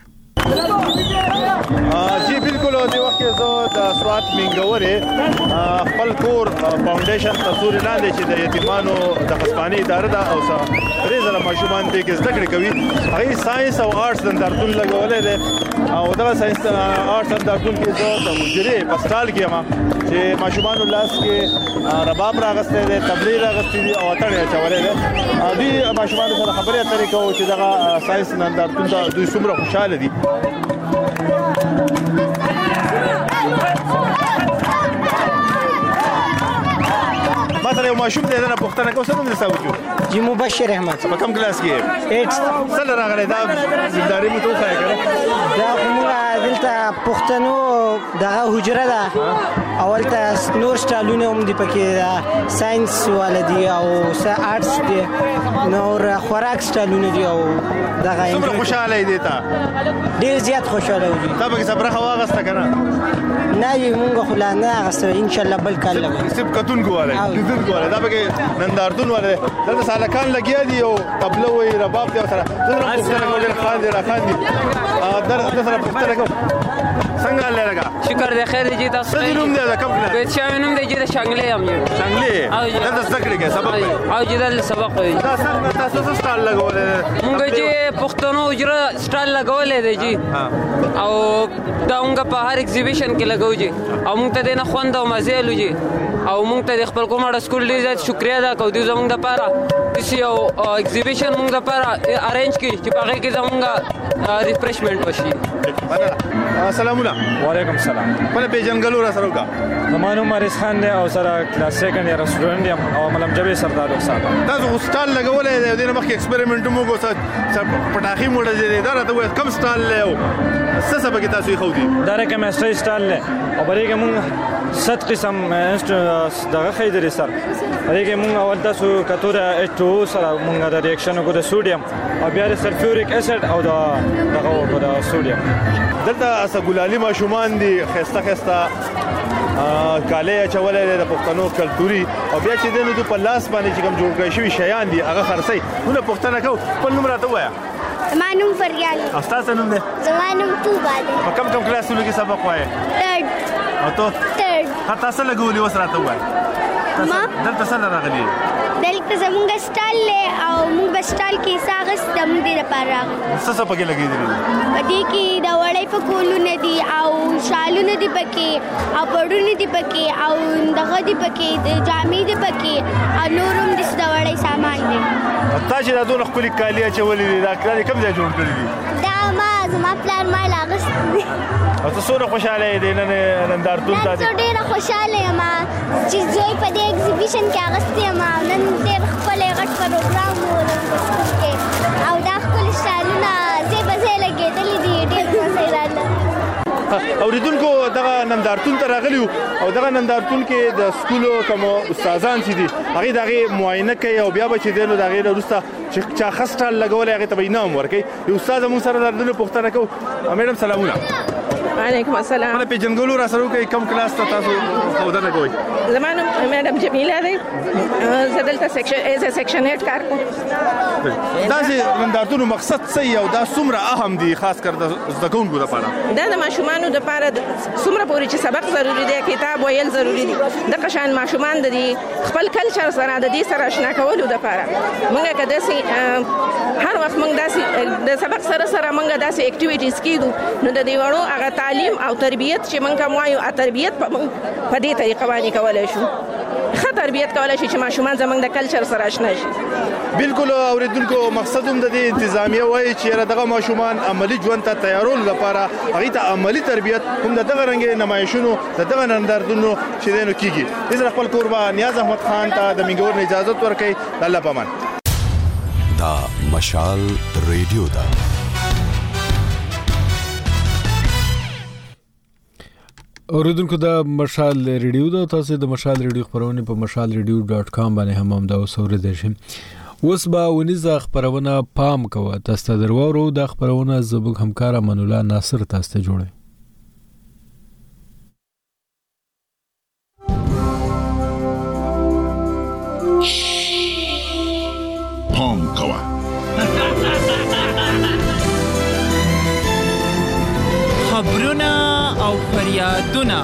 جی بالکل د وخت زه د سوات منګورې خپل کور فاونډیشن تصور لاندې چې د یتیمانو د خصباني اداره ده او درې زره ماشومان دې کې زده کړې کوي. هغه ساينس او آرټس نندارتون لګولې ده او دا ساينس آرټس نندارتون کې زه د مجري پستال کې ما چې ماشومان لاس کې رباب راغسته دي، تبلیغ راغسته دي او اتړې چولې ده. دوی ماشومان سره خبرې اترې کوي چې دا ساينس نندارتون ته دوی څومره خوشاله دي. مثلا یو ماشوم دې نه پښتنه کو څه نوم دې ساوچو؟ جی مبشر احمد. په کوم کلاس کې؟ 8. سره راغلی دا زمینداری مو ته وخایې کړه؟ دا کومه دلته پښتنو دغه حجره ده، اول ته نور سټالونه هم دي پکې، ساينس والدي او آرټس دي، نور خوراک سټالونه دي او دغه. څومره خوشاله دي ته؟ ډیر زیات خوشاله دي. تا به صبره خوا غسته کنه؟ نه یې مونږ خو لا نه غسته، ان شاء الله بل کال لګو. سب کتون ګواله دا به نندارتون والے دلته سالکان لګیا دي او تبله وي رباب دي سره دغه پښتنه کول خان دي راخان دي در سره پښتنه کو څنګه لږه شکر دې خیر دې تاسو څه نوم دی دا کوم نه به چا نوم دی چې شانګلې هم یو شانګلې دا ذکر کې سبق او جدل سبق وي دا څنګه تاسو سټال لګولې مونږ چې پښتنو اجرا سټال لګولې دی جی او دا مونږ په هر ایگزیبیشن کې لګو جی او مونږ ته نه خوند او مزه لو جی او مونږ ته خپل کومه سکول ډیر زیات شکریا ادا کوو د زمونږ لپاره چې یو ایگزیبیشن مونږ لپاره ارینج کړي چې په هغه کې زمونږ ریفریشمنٹ وشي. السلام علیکم. وعلیکم السلام. په پیجنګلو را سره وکا زمانو مریض خان دی او سره کلاس سیکنډ یا سټوډنټ یم او ملم جبې سردار استاد. تاسو هوستال لګولې د مخکې ایکسپریمنټ مو کو څه پټاخي موډه دې دا راته کم سټال له څه څه به تاسو خو دي دا کیمستري سټال له او بریګه مونږ 7 قسم دغه خیدري سر بریګه مونږ اول تاسو کتوره H2O سره مونږ د ریاکشن کو د سوډیم او بیا د سلفیوریک اسید او دغه کو د سوډیم. دلته اسګولالي ماشومان دي خسته کاله چولې د پښتنو کلتوري او بیا چې دنه په لاس باندې چې کوم جوړ کړی شوی شیان دي هغه خرڅي نو پښتنه کو په نوم راته وایا. زمانم فریال. استاد نوم ده؟ زمانم توبه ده. په کوم کلاسونو کې سبق وایي؟ 3. او ته؟ 3. حتی څه لګولې وس راته وایي؟ ما دلته څه راغلی؟ دلته زمونږ سټال له او موږ سټال کې ساغس د موږ لپاره راغلی. څه څه پکې لګېدل؟ پدې کې د وړې په کولونه دي او شالونه دي پکې او پړونه دي پکې او دغه دي پکې د جامې دي پکې او نورم د وړې سامان دي. تا چې دا دوه خپل کالی چولې دا کله کوم ځای جوړ کړی دي؟ دا ما زما پلان ما لاغست دي. او تاسو څومره خوشاله دي نن نندارتون ته؟ زه ډېره خوشاله یم چې زوی په دې ایگزیبیشن کې اغوستی یم نن ډېر ښکلی غټ پروګرام و په سکول کې او دا ښکلي سټالونه ځای په ځای لګېدلي دي ډېر مزه یې راغله. اوریدونکو دغه نندارتون ته راغلی او دغه نندارتون کې د سکولو کوم استادان چې دي هغه دغه معاینه کوي او بیا به چې دینو دغه وروسته چې چا خسټال لګول هغه ته انعام ورکړي. یو استاد مو سره درنه پوښتنه کوو. میډم سلامونه. وعلیکم السلام. په پیجنګلو را سره کوي کوم کلاس ته تاسو خودنه کوي؟ زمانو میډم جمیله دی زدلته سیکشن 8 کار کوم. دا چې نندارتون مقصد څه او دا څومره اهم دي خاص کر د زکونکو لپاره؟ دا د ماشومانو لپاره څومره پورې چې سبق ضروری دی کتاب ویل ضروری دي د قشان ماشومان د خپل کلچر سره د دې سره آشنا کولو لپاره موږ کده سي هر وخت موږ داسې د سبق سره سره موږ داسې اکټیویټیز کیدو نو د دې وړو هغه تعلیم او تربیت چې موږ کوم وایو تربیت په دې طریقه باندې کولای شو ښه تربیت کولای شي چې ماشومان زموږ د کلچر سره آشنا شي. بالکل اوریدونکو مقصد هم د دې انتظامیه وایي چې دغه ماشومان عملی ژوند ته تیارول لپاره هغه ته عملی تربیت هم دغه رنګ نمایشونو دغه نندارتونو چې دینو کیږي. د خپل قربان نیاز احمد خان ته د منګور اجازه ورکړي. الله پامان. دا مشال ریډیو دا اوریدونکو دا مشال ریډیو دا تاسو د مشال ریډیو خبرونه په mashalradio.com باندې هم دا اوسوریدل شي. اوس به ونیزه خبرونه پام کوه تاسو ته درورو د خبرونه زبوږ همکار امان الله ناصر تاسو ته جوړي پام کوه خبرونه او فریادونه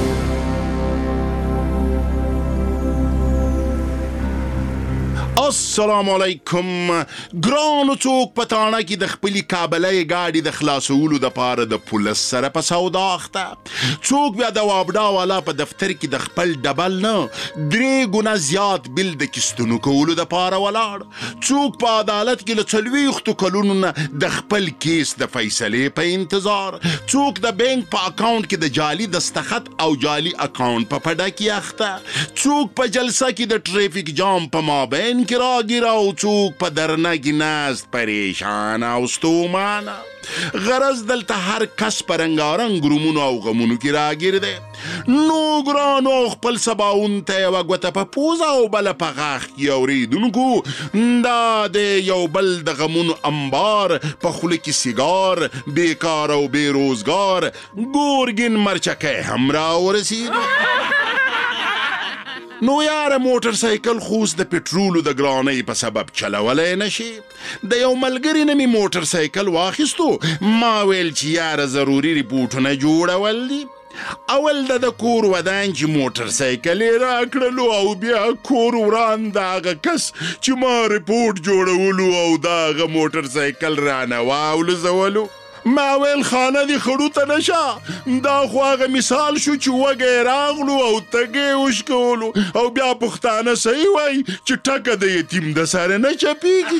السلام علیکم ګرانو څوک پټانه کې د خپل کابلې گاډي د خلاصولو د پاره د پولیس سره په سودا اخته څوک بیا د وابډا والا په دفتر کې د خپل ډبل نه 3 ګنا زیات بل د کیستونو کولو د پاره ولاړ څوک په عدالت کې له 40 کلونو نه د خپل کیس د فیصله په انتظار څوک د بانک په اکاونټ کې د جعلي دستخط او جعلي اکاونټ په پډه کې اخته څوک په جلسه کې د ټریفیک جام په مابین کې راګیرا او څوک په درنه کې ناست پریشان او ستومانه غرض دلته هر کس په رنګارنګ رومونو او غمونو کې راګیر دی نو ګرانو خپل سباون ته یوه ګوته په پوزه او بله په غاښ کې اورېدونکو دا د یو بل د غمونو انبار په خوله کې سیګار بیکار او بې روزګار ګورګین مرچکی هم راورسېدو نو یاره موټر سایکل خوس د پټرولو د ګرانۍ په سبب چلولی نشي د یو ملګري نه مې موټر سایکل واخیستو ما ویل چې یاره ضروري ریپورټونه جوړول دي اول د کور ودان چې موټر سایکل یې راکړلو او بیا کور وران د هغه کس چې ما ریپورټ جوړولو او د هغه موټر سایکل رانه واولزولو ما ویل خانه دی خړو ته نشه دا خو هغه مثال شو چې وږی راغلو او تږی وشکولو او بیا پښتانه صحیح وایي چې ټکه د یتیم د سره نه چپېږي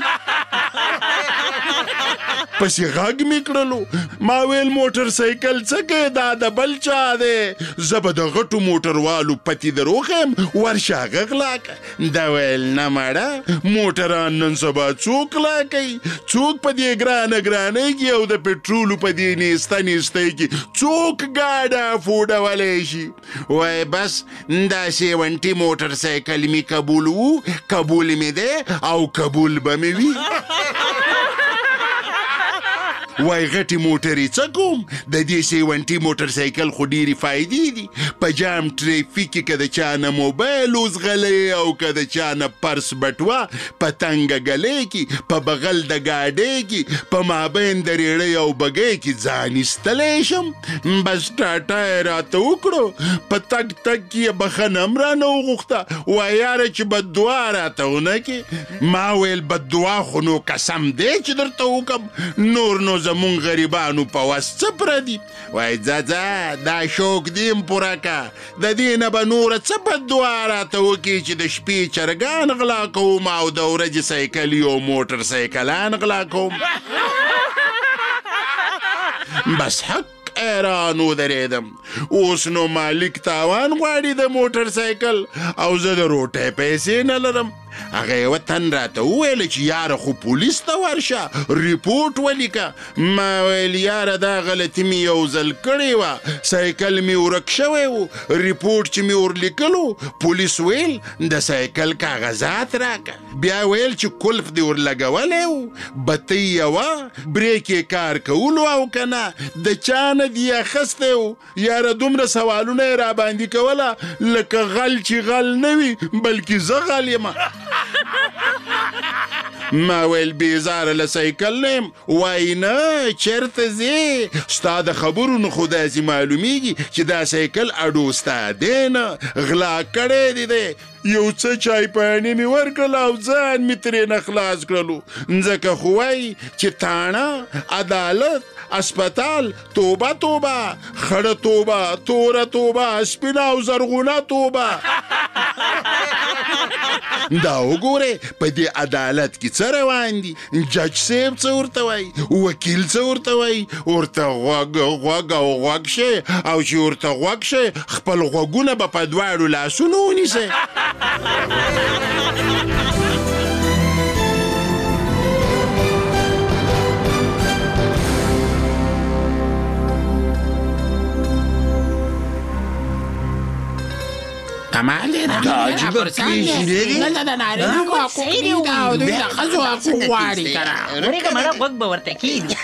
پسې غږ مې کړلو ما ویل موټر سایکل څه کوې دا د بل چا دی زه به د غټو موټروالو پتي دروخیم ورشه هغه غلا که دا ویل نه مړه موټران نن سبا څوک غلا کوي څوک په دې ګرانۍ کې او د پټرولو په دې نیسته کې څوک ګاډه افورډولی شي وای بس دا 70 موټر سایکل مې قبول مې دی او قبول به مې وي وای غټي موټرې څه کوم د دې 70 موټر سایکل خو ډېرې فایدې دي په جام ټریفیک کې که د چا نه موبایل وزغلی او که د چا نه پرس بټوه په تنګه ګلۍ کې په بغل د ګاډۍ کې په مابین د ریړۍ او بګۍ کې ځان ایستلی شم بس ټاټا یې راته وکړو په تګ کې یې بخښنه هم رانه وغوښته وایي یاره چې بددعا راته ونه کې ما ویل بددعا خو نو قسم دی چې درته وکړم نور نو زمون غریبانو په وس څه پردي وای ځه دا شوق دیم پوره که د دې نه به نوره څه بددعا راته وکړي چې د شپې چرګان غلا کوم او د ورځې سایکلي او موټر سایکلان غلا کوم بس حق ایران ودرېدم اوس نو مالک تاوان غواړي د موټر سایکل او زه د روټۍ پیسې نه لرم هغه یوه تن راته وویله چې یاره خو پولیس ته ورشه ریپورټ ولیکه ما ویل یاره دا غلطي مې یو ځل کړې وه سایکل مې ورک شوی و ریپورټ چې مې ورلیکلو پولیس ویل د سایکل کاغذات راکه بیا ویل چې کلف دې ورلګولی و بتۍ یوه بریک یې کار کولو او که نه د چا نه دې اخیستی و یاره دومره سوالونه یې راباندې کوله لکه غل چې غل نه وي بلکې زه غل یمه ما ویل بیزاره له سایکل نیم وای نه چېرته ځې ستا د خبرو نه خو داسې معلومیږي چې دا سایکل اډو ستا دی نه غلا کړی دی یو څه چای پاڼې مې ورکړل او ځان مې ترېنه خلاص کړلو ځکه خو وایي چې تاڼه عدالت اسپتال توبه خړه توبه توره توبه سپینه او زرغونه توبه دا وګورئ په دې عدالت کې څه روان دي جج صاحب څه ورته وایي وکیل څه ورته وایي ورته غوږ او غوږ شئ او چې ورته غوږ شئ خپل غوږونه به په دواړو لاسونو ونیسئ کمال دی دا عجیبه پیښې لري دلته د نارینه حقوق دي او دوی د ښځو حقوق غواړي که نه ورېږه مړه غوږ به ورته کېږي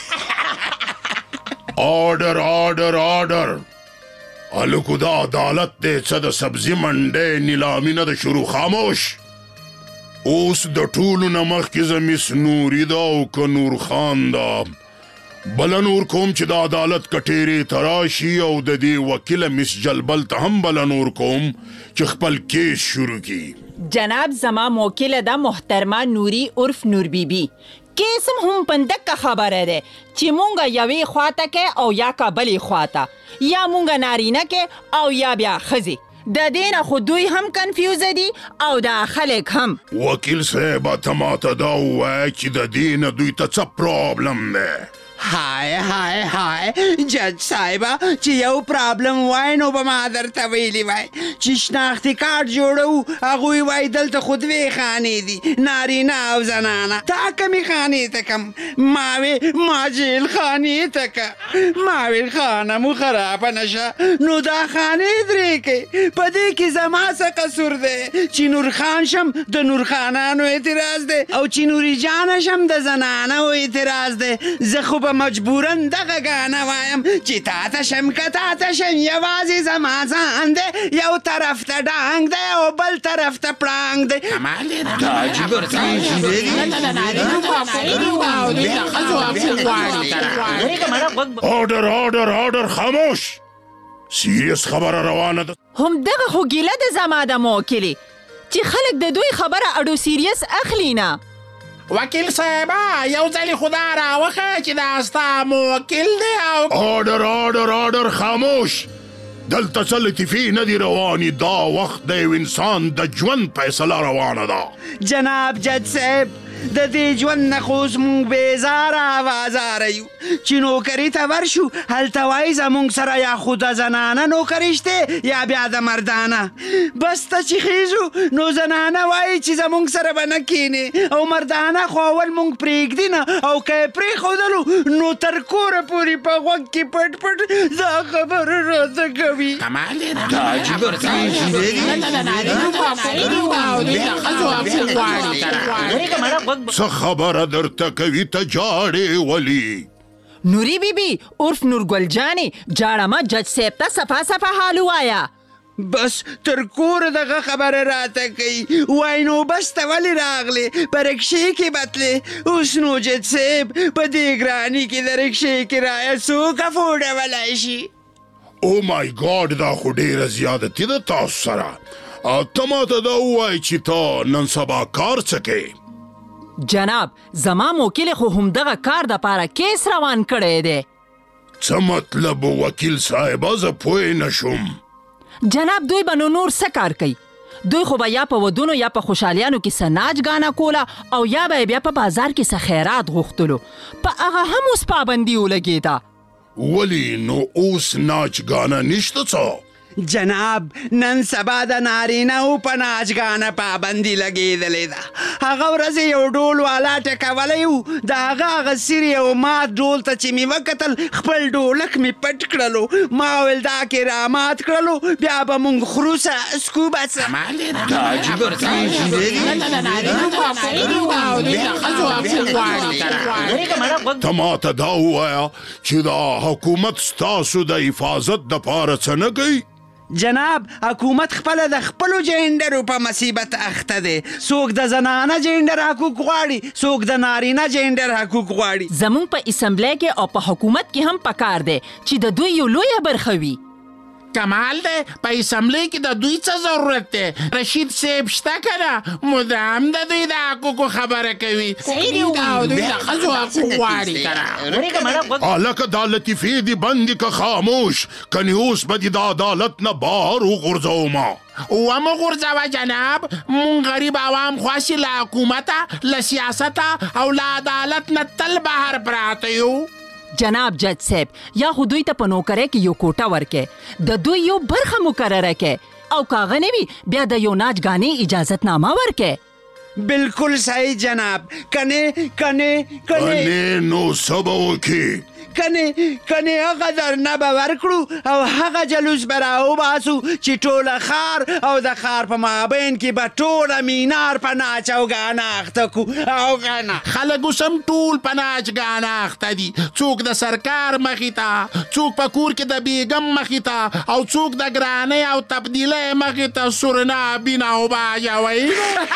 آرډر هلکو دا عدالت دی څه د سبزي منډۍ نیلامي نه د شروع خاموش اوس د ټولو نه مخکې زه مس نوري ده او که نور خان ده بله نور کوم چې د عدالت کټېرې ته راشي او د دې وکیله مس جلبل ته هم بله نور کوم چې خپل کیس شروع کړي. جناب زما موکله ده محترمه نوري عرف نور بیبي. کیسم هم پندکه خبره ده چې مونږه یوې خواته کې او یا که بلې خواته یا مونږه نارینه کې او یا بیا ښځې د دې نه خو دوی هم کنفیوزه دي او دا خلک هم. وکیل صاحبه ته ماته دا ووایه چې د دې نه دوی ته څه پرابلم دی؟ های جج صاحبه چې یو پرابلم وای نو به ما درته ویلي وای چې شناختي کارت جوړو هغوی وای دلته خو دوې خانې دي نارینه او زنانه تا کمې خانې ته کم ما وی ما جیل خانې ته که ما ویل خانه مو خرابه نشه نو دا خانې درې کې په دې کې زما څه قصور دی چې نور خان شم د نور خانانو اعتراض دی او چې نوري جانه شم د زنانو اعتراض دی زه خو به مجبورن دغه ګانه وایم چې تا ته شم که تا ته شم یوازې زما ځان دی یو طرف ته ډانګ دی او بل طرف ته پړانګ دی. کمال دی دا عجیبه پیښې لري دلته د نارینه حقوق دي او دوی د ښځو حقوق غواړي که نه آرډر خاموش سیریس خبره روانه ده. همدغه خو ګیله د زما د موکلې چې خلک د دوی خبره اډو سیریس اخلي نه. وکیل صاحبه یو ځلې خو دا راوښه چې دا ستا موکل دی او آرډر خاموش دلته څه لطیفې نه دي روانې دا وخت د یو انسان د ژوند فیصله روانه ده. جناب جج صاحب د دې ژوند نه خو اوس مونږ بېزاره او ازاره یو چې نوکري ته ورشو هلته وایي زمونږ سره یا خو د زنانه نوکري شته یا بیا د مردانه بس ته چې خیږو نو زنانه وایي چې زمونږ سره به نه کینې او مردانه خو اول مونږ پرېږدي نه او که یې پرېښودلو نو تر کوره پورې په غوږ کې پټ دا خبره راته کوي. کمال دی دا عجیبه پیښې لري دلته د نارینه حقوق دي او دوی د ښځو حقوق غواړي که نه څه خبره درته کوي ته جاړې ولي؟ نوري بیبي عرف نورګل جانې جاړه ما جج صاحب ته صفا حال ووایه. بس تر کوره دغه خبره راته کوي وای نو بس ته ولې راغلې په رکشې کې بتلې اوس نو جج صاحب په دې ګراني کې د رکشې کرایه څوک افورډولی شي؟ او مای ګاډ دا خو ډېره زیادتي ده تاسو سره. ته ماته دا ووایه چې ته نن سبا کار څه کوې؟ جناب زما موکل خو همدغه کار د پاره کیس روان کړی دی. څه مطلب وکیل صاحبه زه پوه نشم. جناب دوی به نور څه کار کوي؟ دوی خو به یا په ودونو یا په خوشحالیانو کې څه ناچ ګانه کوله او یا به بیا په بازار کې څه خیرات غوښتلو په هغه هم اوس پابندي ولګېده. ولی نو اوس ناچ ګانه نشته څه؟ جناب نن سبا د نارینهو په ناچګانه پابندي لګېدلې ده. هغه ورځ یو ډول والا ټکولی و د هغه سیرې او مات ډول ته چې مې وکتل خپل ډولک مې پټ کړلو ما ویل دا کرامات کړلو بیا به مونږ خروسه سکوبه څه. دا عجیبه پیښې لري دلته د نارینه حقوق دي او دوی د ښځو حقوق غواړي که نه ته ماته دا ووایه چې دا حکومت ستاسو د حفاظت دپاره څه نه کوي؟ جناب حکومت خپل د خپلو جینډرو په مصیبت اخته دی. څوک د زنانه جینډر حقوق غواړي څوک د نارینه جینډر حقوق غواړي. زمونږ په اسمبلی کې او په حکومت کې هم پکار دی چې د دوی یو لویه برخه وي. کمال دی په اسمبلی کې د دوی څه ضرورت دی؟ رشید صاحب شته که نه مدام د دوی د حقوقو خبره کوي او دوی د ښځو حقوق غواړي که نه. هلکه دا لطیفې دي بندې که خاموش کنې اوس به دې د عدالت نه بهر وغورځومه. ومه غورځوه جناب مونږ غریب عوام خواسي له حکومته له سیاسته او له عدالت نه تل بهر پراته یو. جناب جج صاحب یا خو دوی ته په نوکرۍ کې یو کوټه ورکې د دوی یو برخه مقرره کې او کاغه نه وي بیا د یو ناچ ګانې اجازتنامه ورکې. بالکل صحیح جناب. کنه نو څه به وکړي کنې هغه درنه به ورکړو او هغه جلوس به راوباسو چې ټوله ښار او د ښار په مابین کې به ټوله مینار په ناچ او ګانه اخته کړو او ګانه خلک اوس هم ټول په ناچ ګانه اخته دي، څوک د سرکار مخې ته، څوک په کور کې د بیګم مخې ته او څوک د ګرانۍ او تبدیلۍ مخې ته سورنا بینا او باجوي.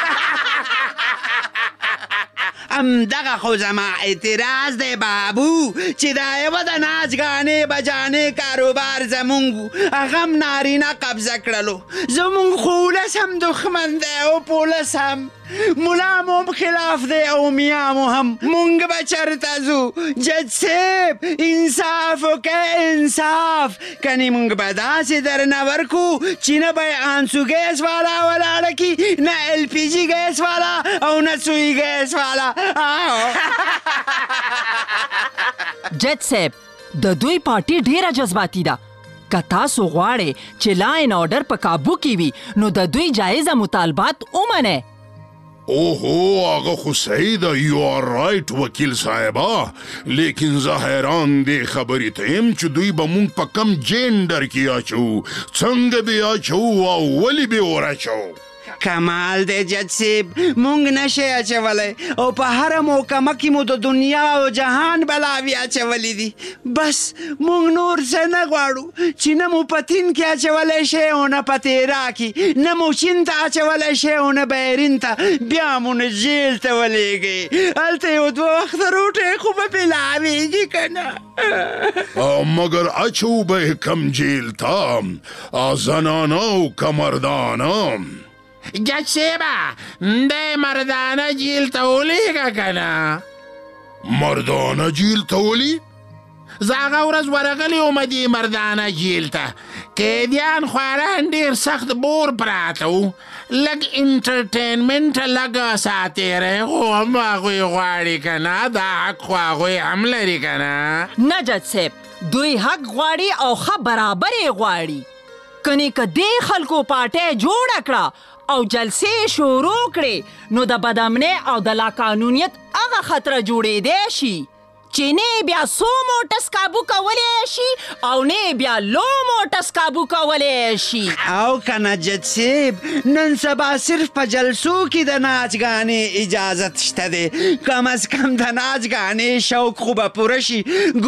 همدغه خو زما اعتراض دی بابو چې دا یوه د ناچ ګانې بجانې کاروبار زمونږ هغه هم نارینه قبضه کړلو. زمونږ خو ولس هم دښمن دی او پولس هم، ملا مو هم خلاف دی او میا مو هم. مونږ به چرته ځو جج صاحب انصاف وکړه انصاف، کنې مونږ به داسې درنه ورکو چې نه به یې انسو ګیس والا ولاړه کي، نه ایل پی جي ګیس والا او نه سوی ګیس والا. جج صاحب د دوی پارټي ډیره جذباتي ده، که تاسو غواړئ چې لا ان آرډر په کابو کې وي نو د دوی جایزه مطالبات ومنئ. اوهو هغه خو صحیح ده، یو آر رایټ وکیل صاحبه، لیکن زه حیران دې خبرې ته یم چې دوی به مونږ په کم جینډر کې اچوو، څنګه به اچوو او ولې به ور کمال دی جج صاحب، مونږ نشي اچولی او په هره محکمه کې مو د دنیا او جهان بلاوي اچولی دي. بس مونږ نور څه نه غواړو چې نه مو په تین کې اچولی شي او نه په تیرا کې، نه مو چین ته اچولی شي او نه بحرین ته، بیا مو نه جیل ته ولیږئ، هلته یو دوه وخته روټۍ خو به پیلاویږي که نه. مګر اچو به کم جیل ته، زنانه او که مردانه؟ جج صاحبه دی مردانه جیل ته ولیږه که نه؟ مردانه جیل ته ولی؟ زه هغه ورځ ورغلی وم دې مردانه جیل ته، قیدیان خواران ډېر سخت بور پراته وو، لږ انټرټینمنټ لږ ساتیری خو هم هغوی غواړي که نه، دا حق خو هغوی هم لري که نه. نه جج صاحب دوی حق غواړي او ښه برابر یې غواړي، کنې که دې خلکو پارټۍ جوړه کړه او جلسې شروع کړې نو د بدامنۍ او د لاقانونیت هغه خطره جوړېدی شي چې نه بیا سو موټس کابو کولی شي او نه بیا لو موټس کابو کولی شي. او که نه جج صاحب نن سبا صرف په جلسو کې د ناچ ګانې اجازت شته دی، کم از کم د ناچ ګانې شوق خو به پوره شي.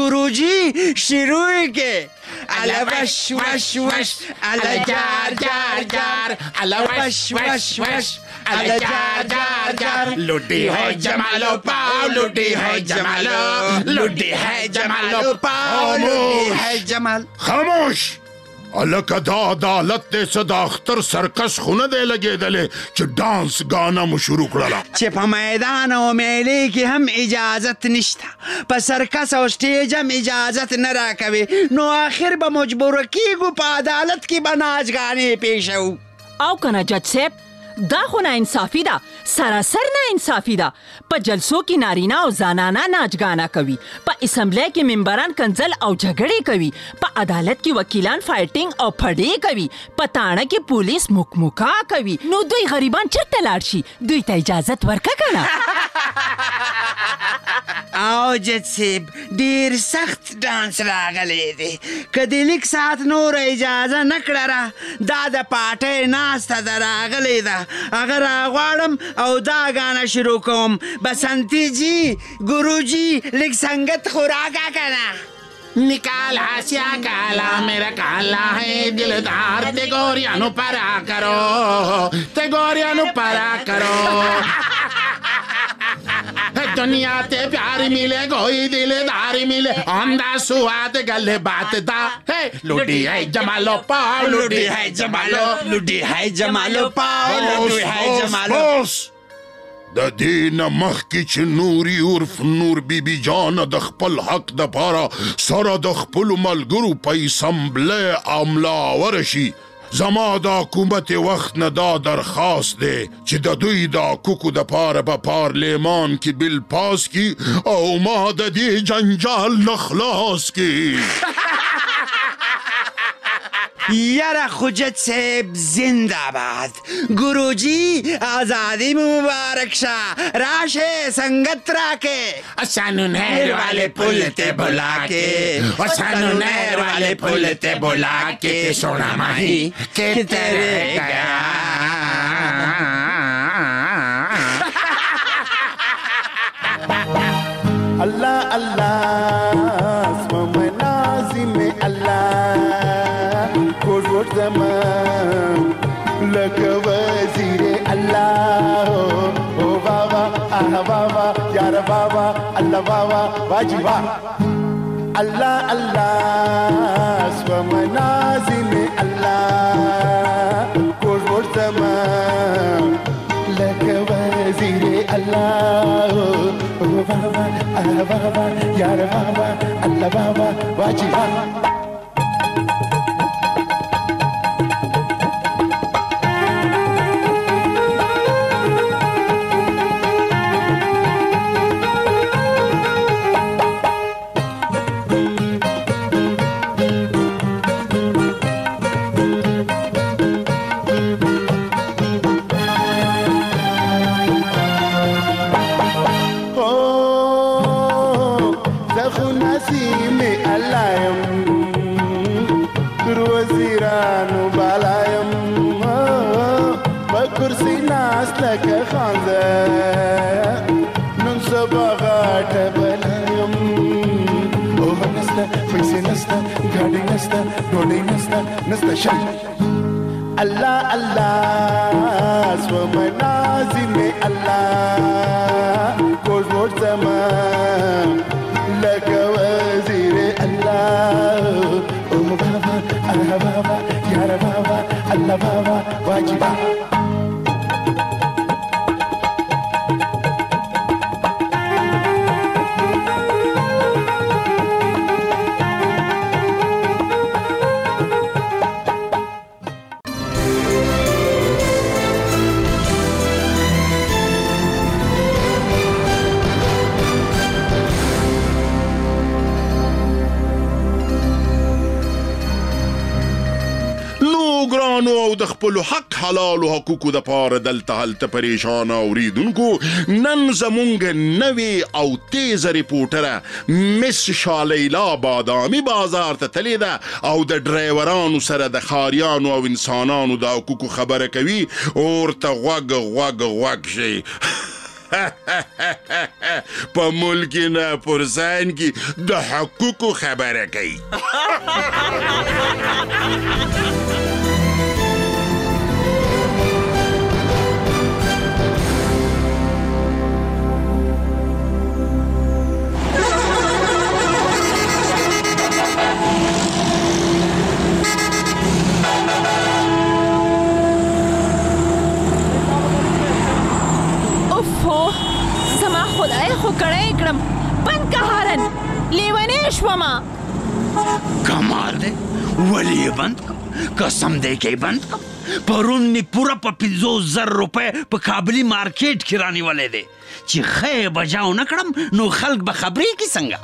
ګروجي شروع کې الا وش وش وش الا جار جار جار الا وش وش وش الا جار جار جار لوٹی ہے جمالو پاؤ، لوٹی ہے جمالو، لوٹی ہے جمالو پاؤ، لوٹی ہے جمال. خاموش الکه دا عدالت دی څه د اختر سرکس خو نه دی لګېدلی چې ډانس ګانا مو شروع کړله، چې په میدان او میلې کې هم اجازت نشته، په سرکس او سټیج هم اجازت نه راکوي، نو آخر به مجبوره کیږو په عدالت کې به ناچ ګانې پیښوو. او که نه جج صاحب دا خو نه انصافي ده، سراسر نه انصافي ده. په جلسو کې نارینه او زنانه ناچ ګانا کوي، په اسمبلی کې ممبران کنځل او جګړې کوي، په عدالت کې وکیلان فایټینګ او پړې کوي، په تاڼه کې پولیس مکمکا کوي، نو دوی غریبان چېرته لاړ شي؟ دوی ته اجازت ورکه که نه؟ او جج صاحب ډېر سخت ډانس راغلی دی، که د لیک ساعت نور اجازه نه کړه دا د پارټۍ ناسته ده راغلی ده، هغه راغواړم او دا ګانه شروع کوم. بسنتی جی گرو جی لیک سنگت خوراکا کنا نکال ہاسیا کالا میرا کالا ہے دلدار، تے گوریانو پرا کرو، تے گوریانو پرا کرو، دنیا تے پیار ملے کوئی دلدار ملے، آمدہ سواد گلے بات دا ہے، لوٹی ہے جمالو پاؤ، لوٹی ہے جمالو، لوٹی ہے جمالو پاؤ، لوٹی ہے جمالو. د دې نه مخکې چې نوري عرف نور بیبي جانه د خپل حق دپاره سره د خپلو ملګرو په اسمبلی املا ورشي، زما د حکومت وخت نه دا درخواست دی چې د دوی د حقوقو دپاره په پارلیمان کې بل پاس کی او ما د دې جنجال نه خلاص کی. یاره خوجت صاحب زنده‌باد. گروجی آزادی مبارک شه. راشه سنگت راکه سنونیر والے پل تے بلا کے سنونیر والے پل تے بلا کے سونا ماہی کہ تیرے گیا. اللہ اللہ اسم نازم اللہ کوٹ ووٹ زمان لک وزیر اللہ او بابا آہ بابا یار بابا اللہ بابا واجی واہ. اللہ اللہ اسم نازم اللہ کوٹ ووٹ زمان لک وزیر اللہ او بابا آہ بابا یار بابا اللہ بابا واجی واہ. لك خانزة ننصب غاٹ بلایم اوه نستا پیسے نستا گاڑی نستا ڈولی نستا نستا شن. اللہ اللہ اسم نازم اللہ کوٹ ووٹ زمان لك وزیر اللہ اوه بابا آہ بابا یار بابا اللہ بابا واجی بابا. او د خپل حق حلال او حقوقو د پاره دلته هلته پریشان اوریدونکو نن زمونږ نوې او تیز ریپورټره مس شالیلا بادامي بازار ته تللی ده او د ډرایورانو سره د ښاریانو او انسانانو د حقوقو خبره کوي ورته غوږ غوږ غوږ شي. په ملک نه پرسان کې د حقوقو خبره کوي. کړای کړم بند که هارن لیونی شوما. کمال دی ولی بند قسم دی کې بند پرون می پورا په 50,000 روپے په کابلی مارکیټ کې رانیولې دی چې خې بجاو نه کړم نو خلک به خبرې کې څنګه.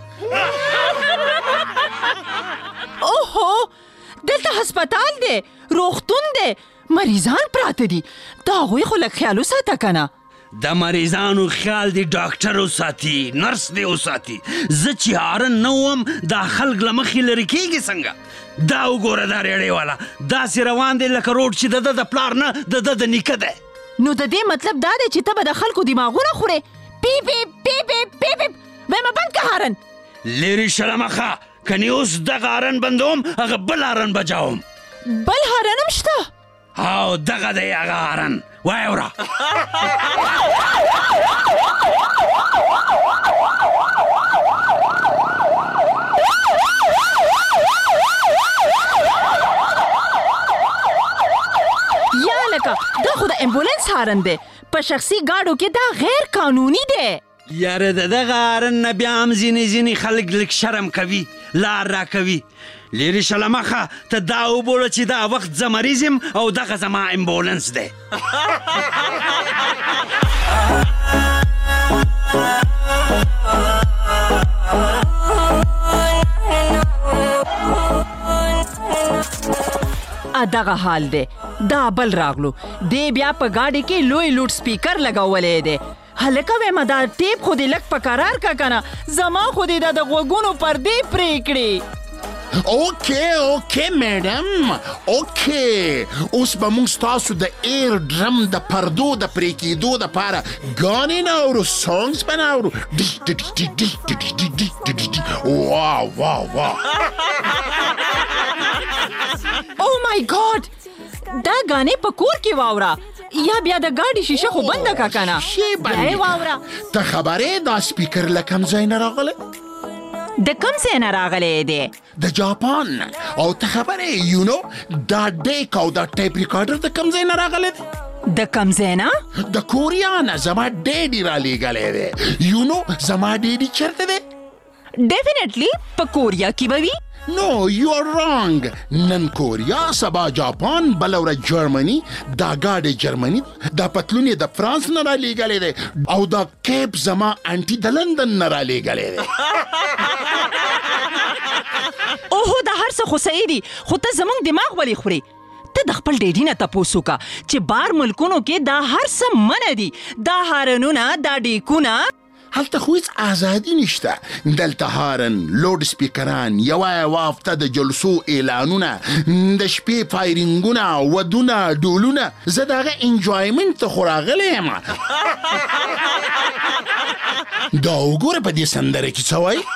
اوهو دلته هسپتال دی روغتون دی مریضان پراته دي دا هغوی خو لږ خیال وساته کنه. د مریضانو خیال دی ډاکټر وساتي نرس دی وساتي. زه چې هارن نه وم دا خلک له مخې لرې کېږي څنګه. دا وګوره دا ریړۍ والا داسې روان دی لکه روډ چې د ده د پلار نه د ده د نیکه دی. نو د دې مطلب دا دی چې ته به د خلکو دماغونه خورې. پی پی پی پی پی پی وایم بند که هارن لرې شه له مخه کنې اوس دغه هارن بندوم هغه بل هارن بجاوم. بل هارن هم شته؟ او دغه دی هغه هارن وایه وره. یا لکه دا خو د امبولانس هارن دی په شخصي ګاډو کې دا غیر قانوني دی. یاره د دغه هارن نه بیا هم ځینې خلک لږ شرم کوي لار راکوي. لرې شه له مخه ته دا وبوله چې دا وخت زه مریض یم او دغه زما امبولانس دی. دغه حال دی. دا بل راغلو دی بیا په گاډي کې لوی لوډ سپیکر لګولې دی. هلکه وې ما دا ټیپ خو دې لږ په قرار کا کنه، زما خو دې د غوږونو پردې پرې کړې. اوکې میډم، اوکې اوس به موږ ستاسو د ایر ډرم د پردو د پرې کېدو دپاره ګانې نه اورو، سانګز به نه اورو. واو واو واو او مای ګاډ، دا غانې په کور کې واوره یا بیا د گاډي شیشه خو بنده کا کنه. بیا یې واوره. ته خبرې دا سپیکر له کوم ځای نه راغلی؟ د کوم ځای نه راغلی دی؟ د جاپان. او ته خبرې یونو دا ډیک او دا ټیپ ریکارډر د کوم ځای نه راغلی دی؟ د کوم ځای نه؟ د کوریا نه. زما ډیډي را لیږلی دی. یونو زما ډیډي چېرته دی؟ ډیفینټلی په کوریا کې به وي. نو یو آر رانګ. نن کوریا، سبا جاپان، بله ورځ جرمني. دا ګاډی جرمني، دا پتلون یې د فرانس نه را لیږلی دی او دا کیپ زما انټي د لندن نه را لیږلی دی. اوهو دا هر څه خو صحیح دي، خو ته زموږ دماغ ولې خورې؟ ته د خپل ډیډي نه تپوس وکړه چې بار ملکونو کې دا هر څه منع دي. دا هارنونه، دا ډیکونه، هلته خو هیڅ ازادي نشته. دلته هارن، لوډ سپیکران، یوه هفته د جلسو اعلانونه، د شپې فایرینګونه، ودونه، ډولونه. زه د هغه انجوایمنټ ته خو راغلی یم. دا وګوره په دې سندره کې څه وایي.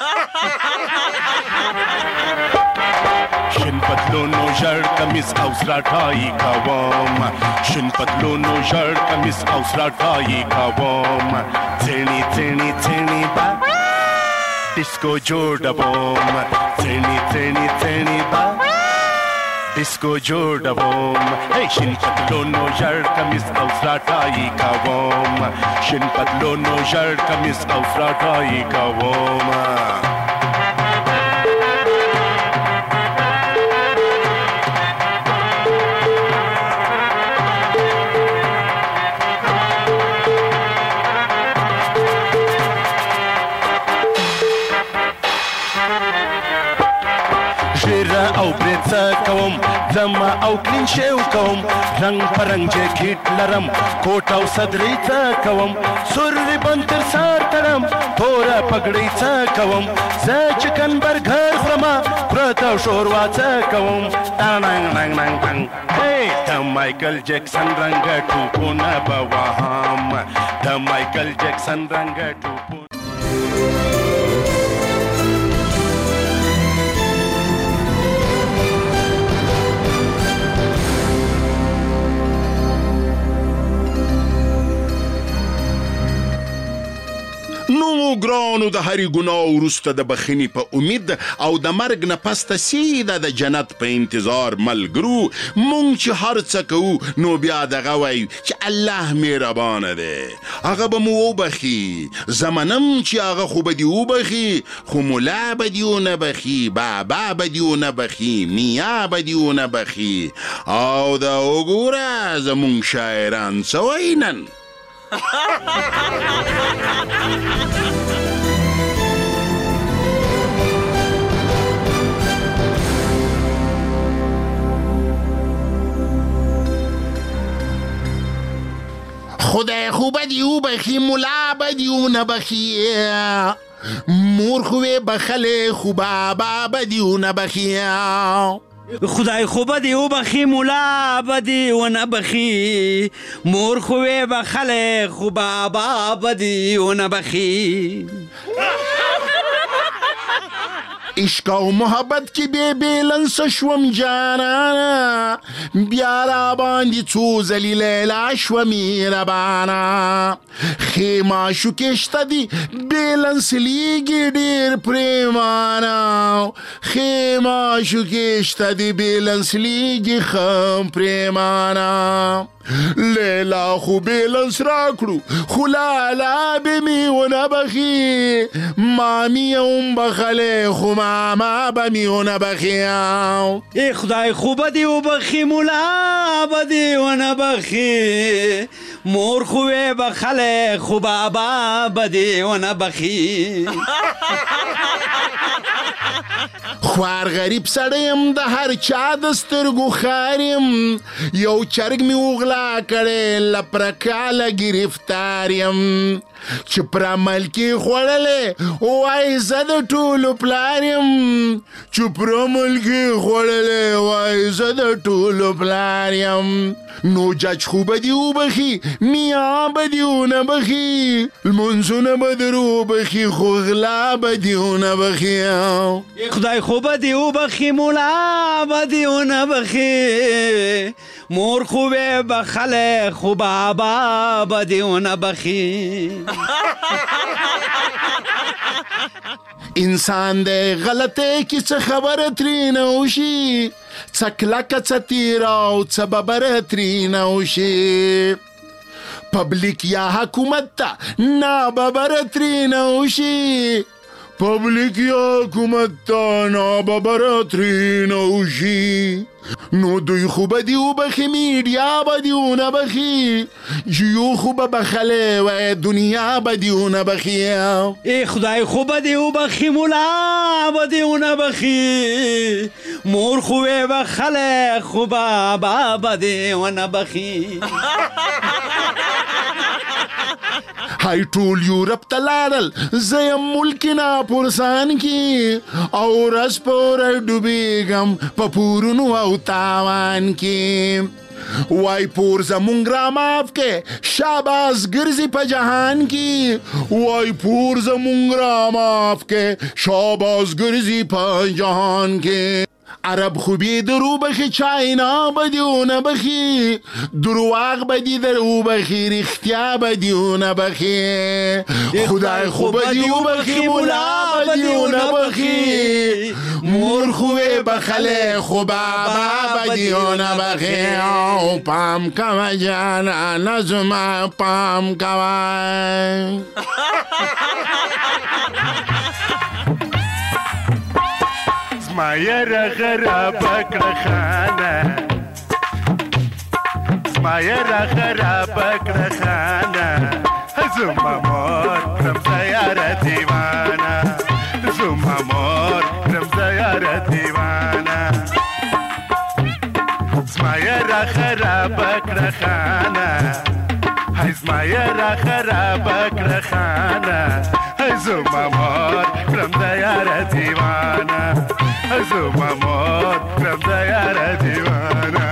شین پتلونو ژړ کمیس او سراټایي کوم، شین پتلونو ژړ کمیس او سراټایي کوم، څېړني څېړني څېړني با ډیسکو جوړوم، څېړني څېړني څېړني با ډیسکو جوړوم. شین پتلونو ژړ کمیس او سراټایي کوم، شین پتلونو ژړ کمیس او سراټایي کوم. او برېڅه کوم، زما او کلین شیو کوم، رنګ پرنګ جیکټ لرم، کوټ او صدرۍ څه کوم، سور ریبن تر سر تړم، توره پګړۍ څه کوم، زه چکن برګر خورمه، پرته شوروا څه کوم. د مایکل جیکسن رنګه ټوپونه به وهم، د مایکل جیکسن رنګه ټوپونه. نو ګرانو، د هرې ګناه وروسته د بخښنې په امید او د مرګ نه پسته سیده د جنت په انتظار ملګرو. مونږ چې هر څه کوو نو بیا دغه وایو چې الله مهربانه دی، هغه به مو وبخي. زه منم چې هغه خو به دې وبخي، خو ملا به دې ونه بخي، بابا به دې ونه بخي، میا به دې ونه بخي. او دا وګوره زمونږ شاعران څه وایي نن. خدای خو به دې وبخي، ملا به دې ونه بخي، مور خو یې بخلې، خو بابا به دې ونه بخي. خدای خو به دې وبخي، ملا به دې ونه بخي، مور خو یې بخلې، خو بابا به دې ونه بخي. عشق او محبت کې بې بیلنس شوم جانانا، بیا را باندې څو ځلې لیلا شومې ربانا. ښې معشوقې شته دي بیلنس لیږي ډېر پرېمانا، ښې معشوقې شته دي بیلنس لیږي ښه پرېمانا. لیلا خو بیلنس را کړو، خو لالا به مې ونه بخي، مامي هم بخلی، خو ماما به مې ونه بخي. ای خدای خو به دې وبخي، ملا به دې ونه بخي، مور خو یې بخلی، خو بابا به دې ونه بخي. خوار غریب سړیم د هر چا د سترګو خاریم یو چرګ می وغلا کړي لپرکاله گرفتار یم چې پر عمل کې خوړلې وای زه د ټولو پلار یم چې پر عمل کې خوړلې وای زه د ټولو پلار یم نو جج خو به دې وبخي میا به دې ونه بخي لمونځونه به در وبخي خو غلا به دې ونه بخي خدای خو به دې وبخي مولا به دې ونه بخي مور خو به بخله خو بابا به دې ونه بخي انسان دې غلطه کې څه خبره ترې نه وشي څه کلکه څه تیره او څه ببره ترې نه وشي پبلیک یا حکومت ته ناببره ترې نه وشي پبلیک یا حکومت ته ناببره ترې نه وشي نو دوی خو به دې وبخي میډیا به دې ونه بخي جیو خو به بخلی وای دنیا به دې ونه بخي ای خدای خو به دې وبخي مولا به دې ونه بخي مور خو به بخلی خو بابا به دې ونه بخي هاي ټول یورپ ته لاړل زه یم ملک ناپرسان کې او رس پوره ډوبېږم په پورونو او تاوان کې وای پور زمونږ را معاف کې شاباس ګرځي په جهان کې وای پور زمونږ را معاف کې شاباس ګرځي په جهان کې عرب خوبی درو بخی چاینا بدیونه بخی درواغ بدی درو بخی رختیا بدیونه بخی خدای خوب بدیو بخی مولا بدیونه بخی مور خوبی بخله خوبابا بدیونه بخی او پام کوا جانا نظما پام کوا زمایره خرابه کړه خانه زمایره خرابه کړه خانه زما مور کړم زیاره دیوانه زما مور کړم زیاره دیوانه زمایره خرابه کړه خانه زمایره خرابه کړه خانه زما مور کړم زیاره دیوانه زما مور کړم زیاره دیوانه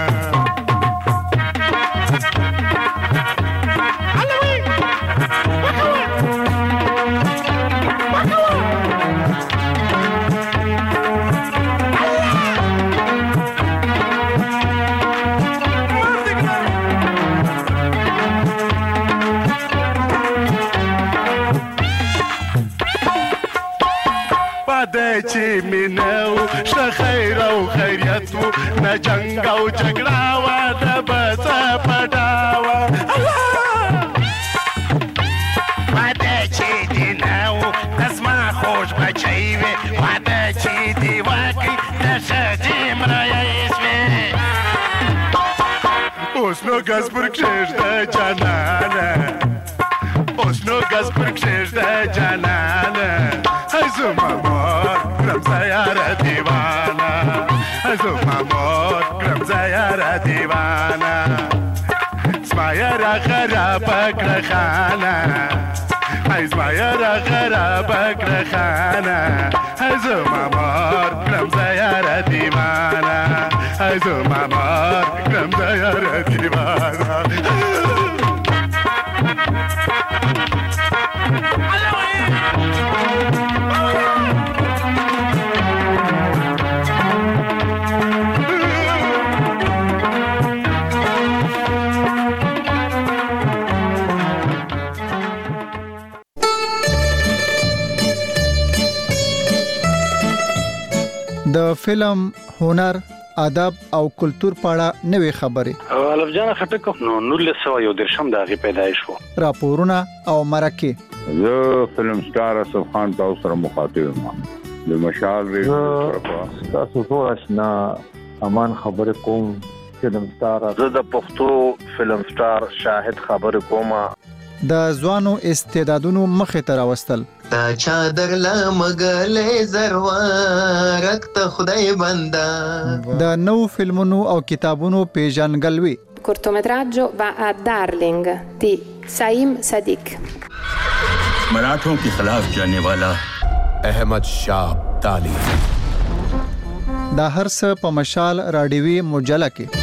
چې مینو شه خیر او خیریت نه جنگ او جګړه وا د بس پټاوا واده چې دینو اسما خوش بچي وي واده چې دی واقعي د شجي مرایس وي اوس نو ګس پر کښه جانانه اوس نو ګس پر کښه جانانه زما مور کړم زیاره دیوانه زما مور کړم زیاره دیوانه زما یاره خرابه کړه خانه زما یاره خرابه کړه خانه زما مور کړم زیاره دیوانه زما مور کړم زیاره دیوانه د فلم هنر ادب او کلچر په اړه نوې خبرې الف جان خټک نو 1913 د هغه پیدایش وو راپورونه او مرکه زه فلم سٹار اسف خان تاسو سره مخاطب یم د مشال ریډیو تاسو ټول آشنا امان خبر کوم فلم سٹار زه د پښتو فلم سٹار شاهد خبر کوم د ځوانو استعدادونو مخه ته راوستل تا چادر لمغلې زروارک ته خدای بندا. د نو فلمونو او کتابونو پیژنګلوي. cortometraggio va a Darling di Saim Sadiq. मराठों के खिलाफ जाने वाला अहमद शाह ताली. دا هر څه په مشال راډیوي مجله کې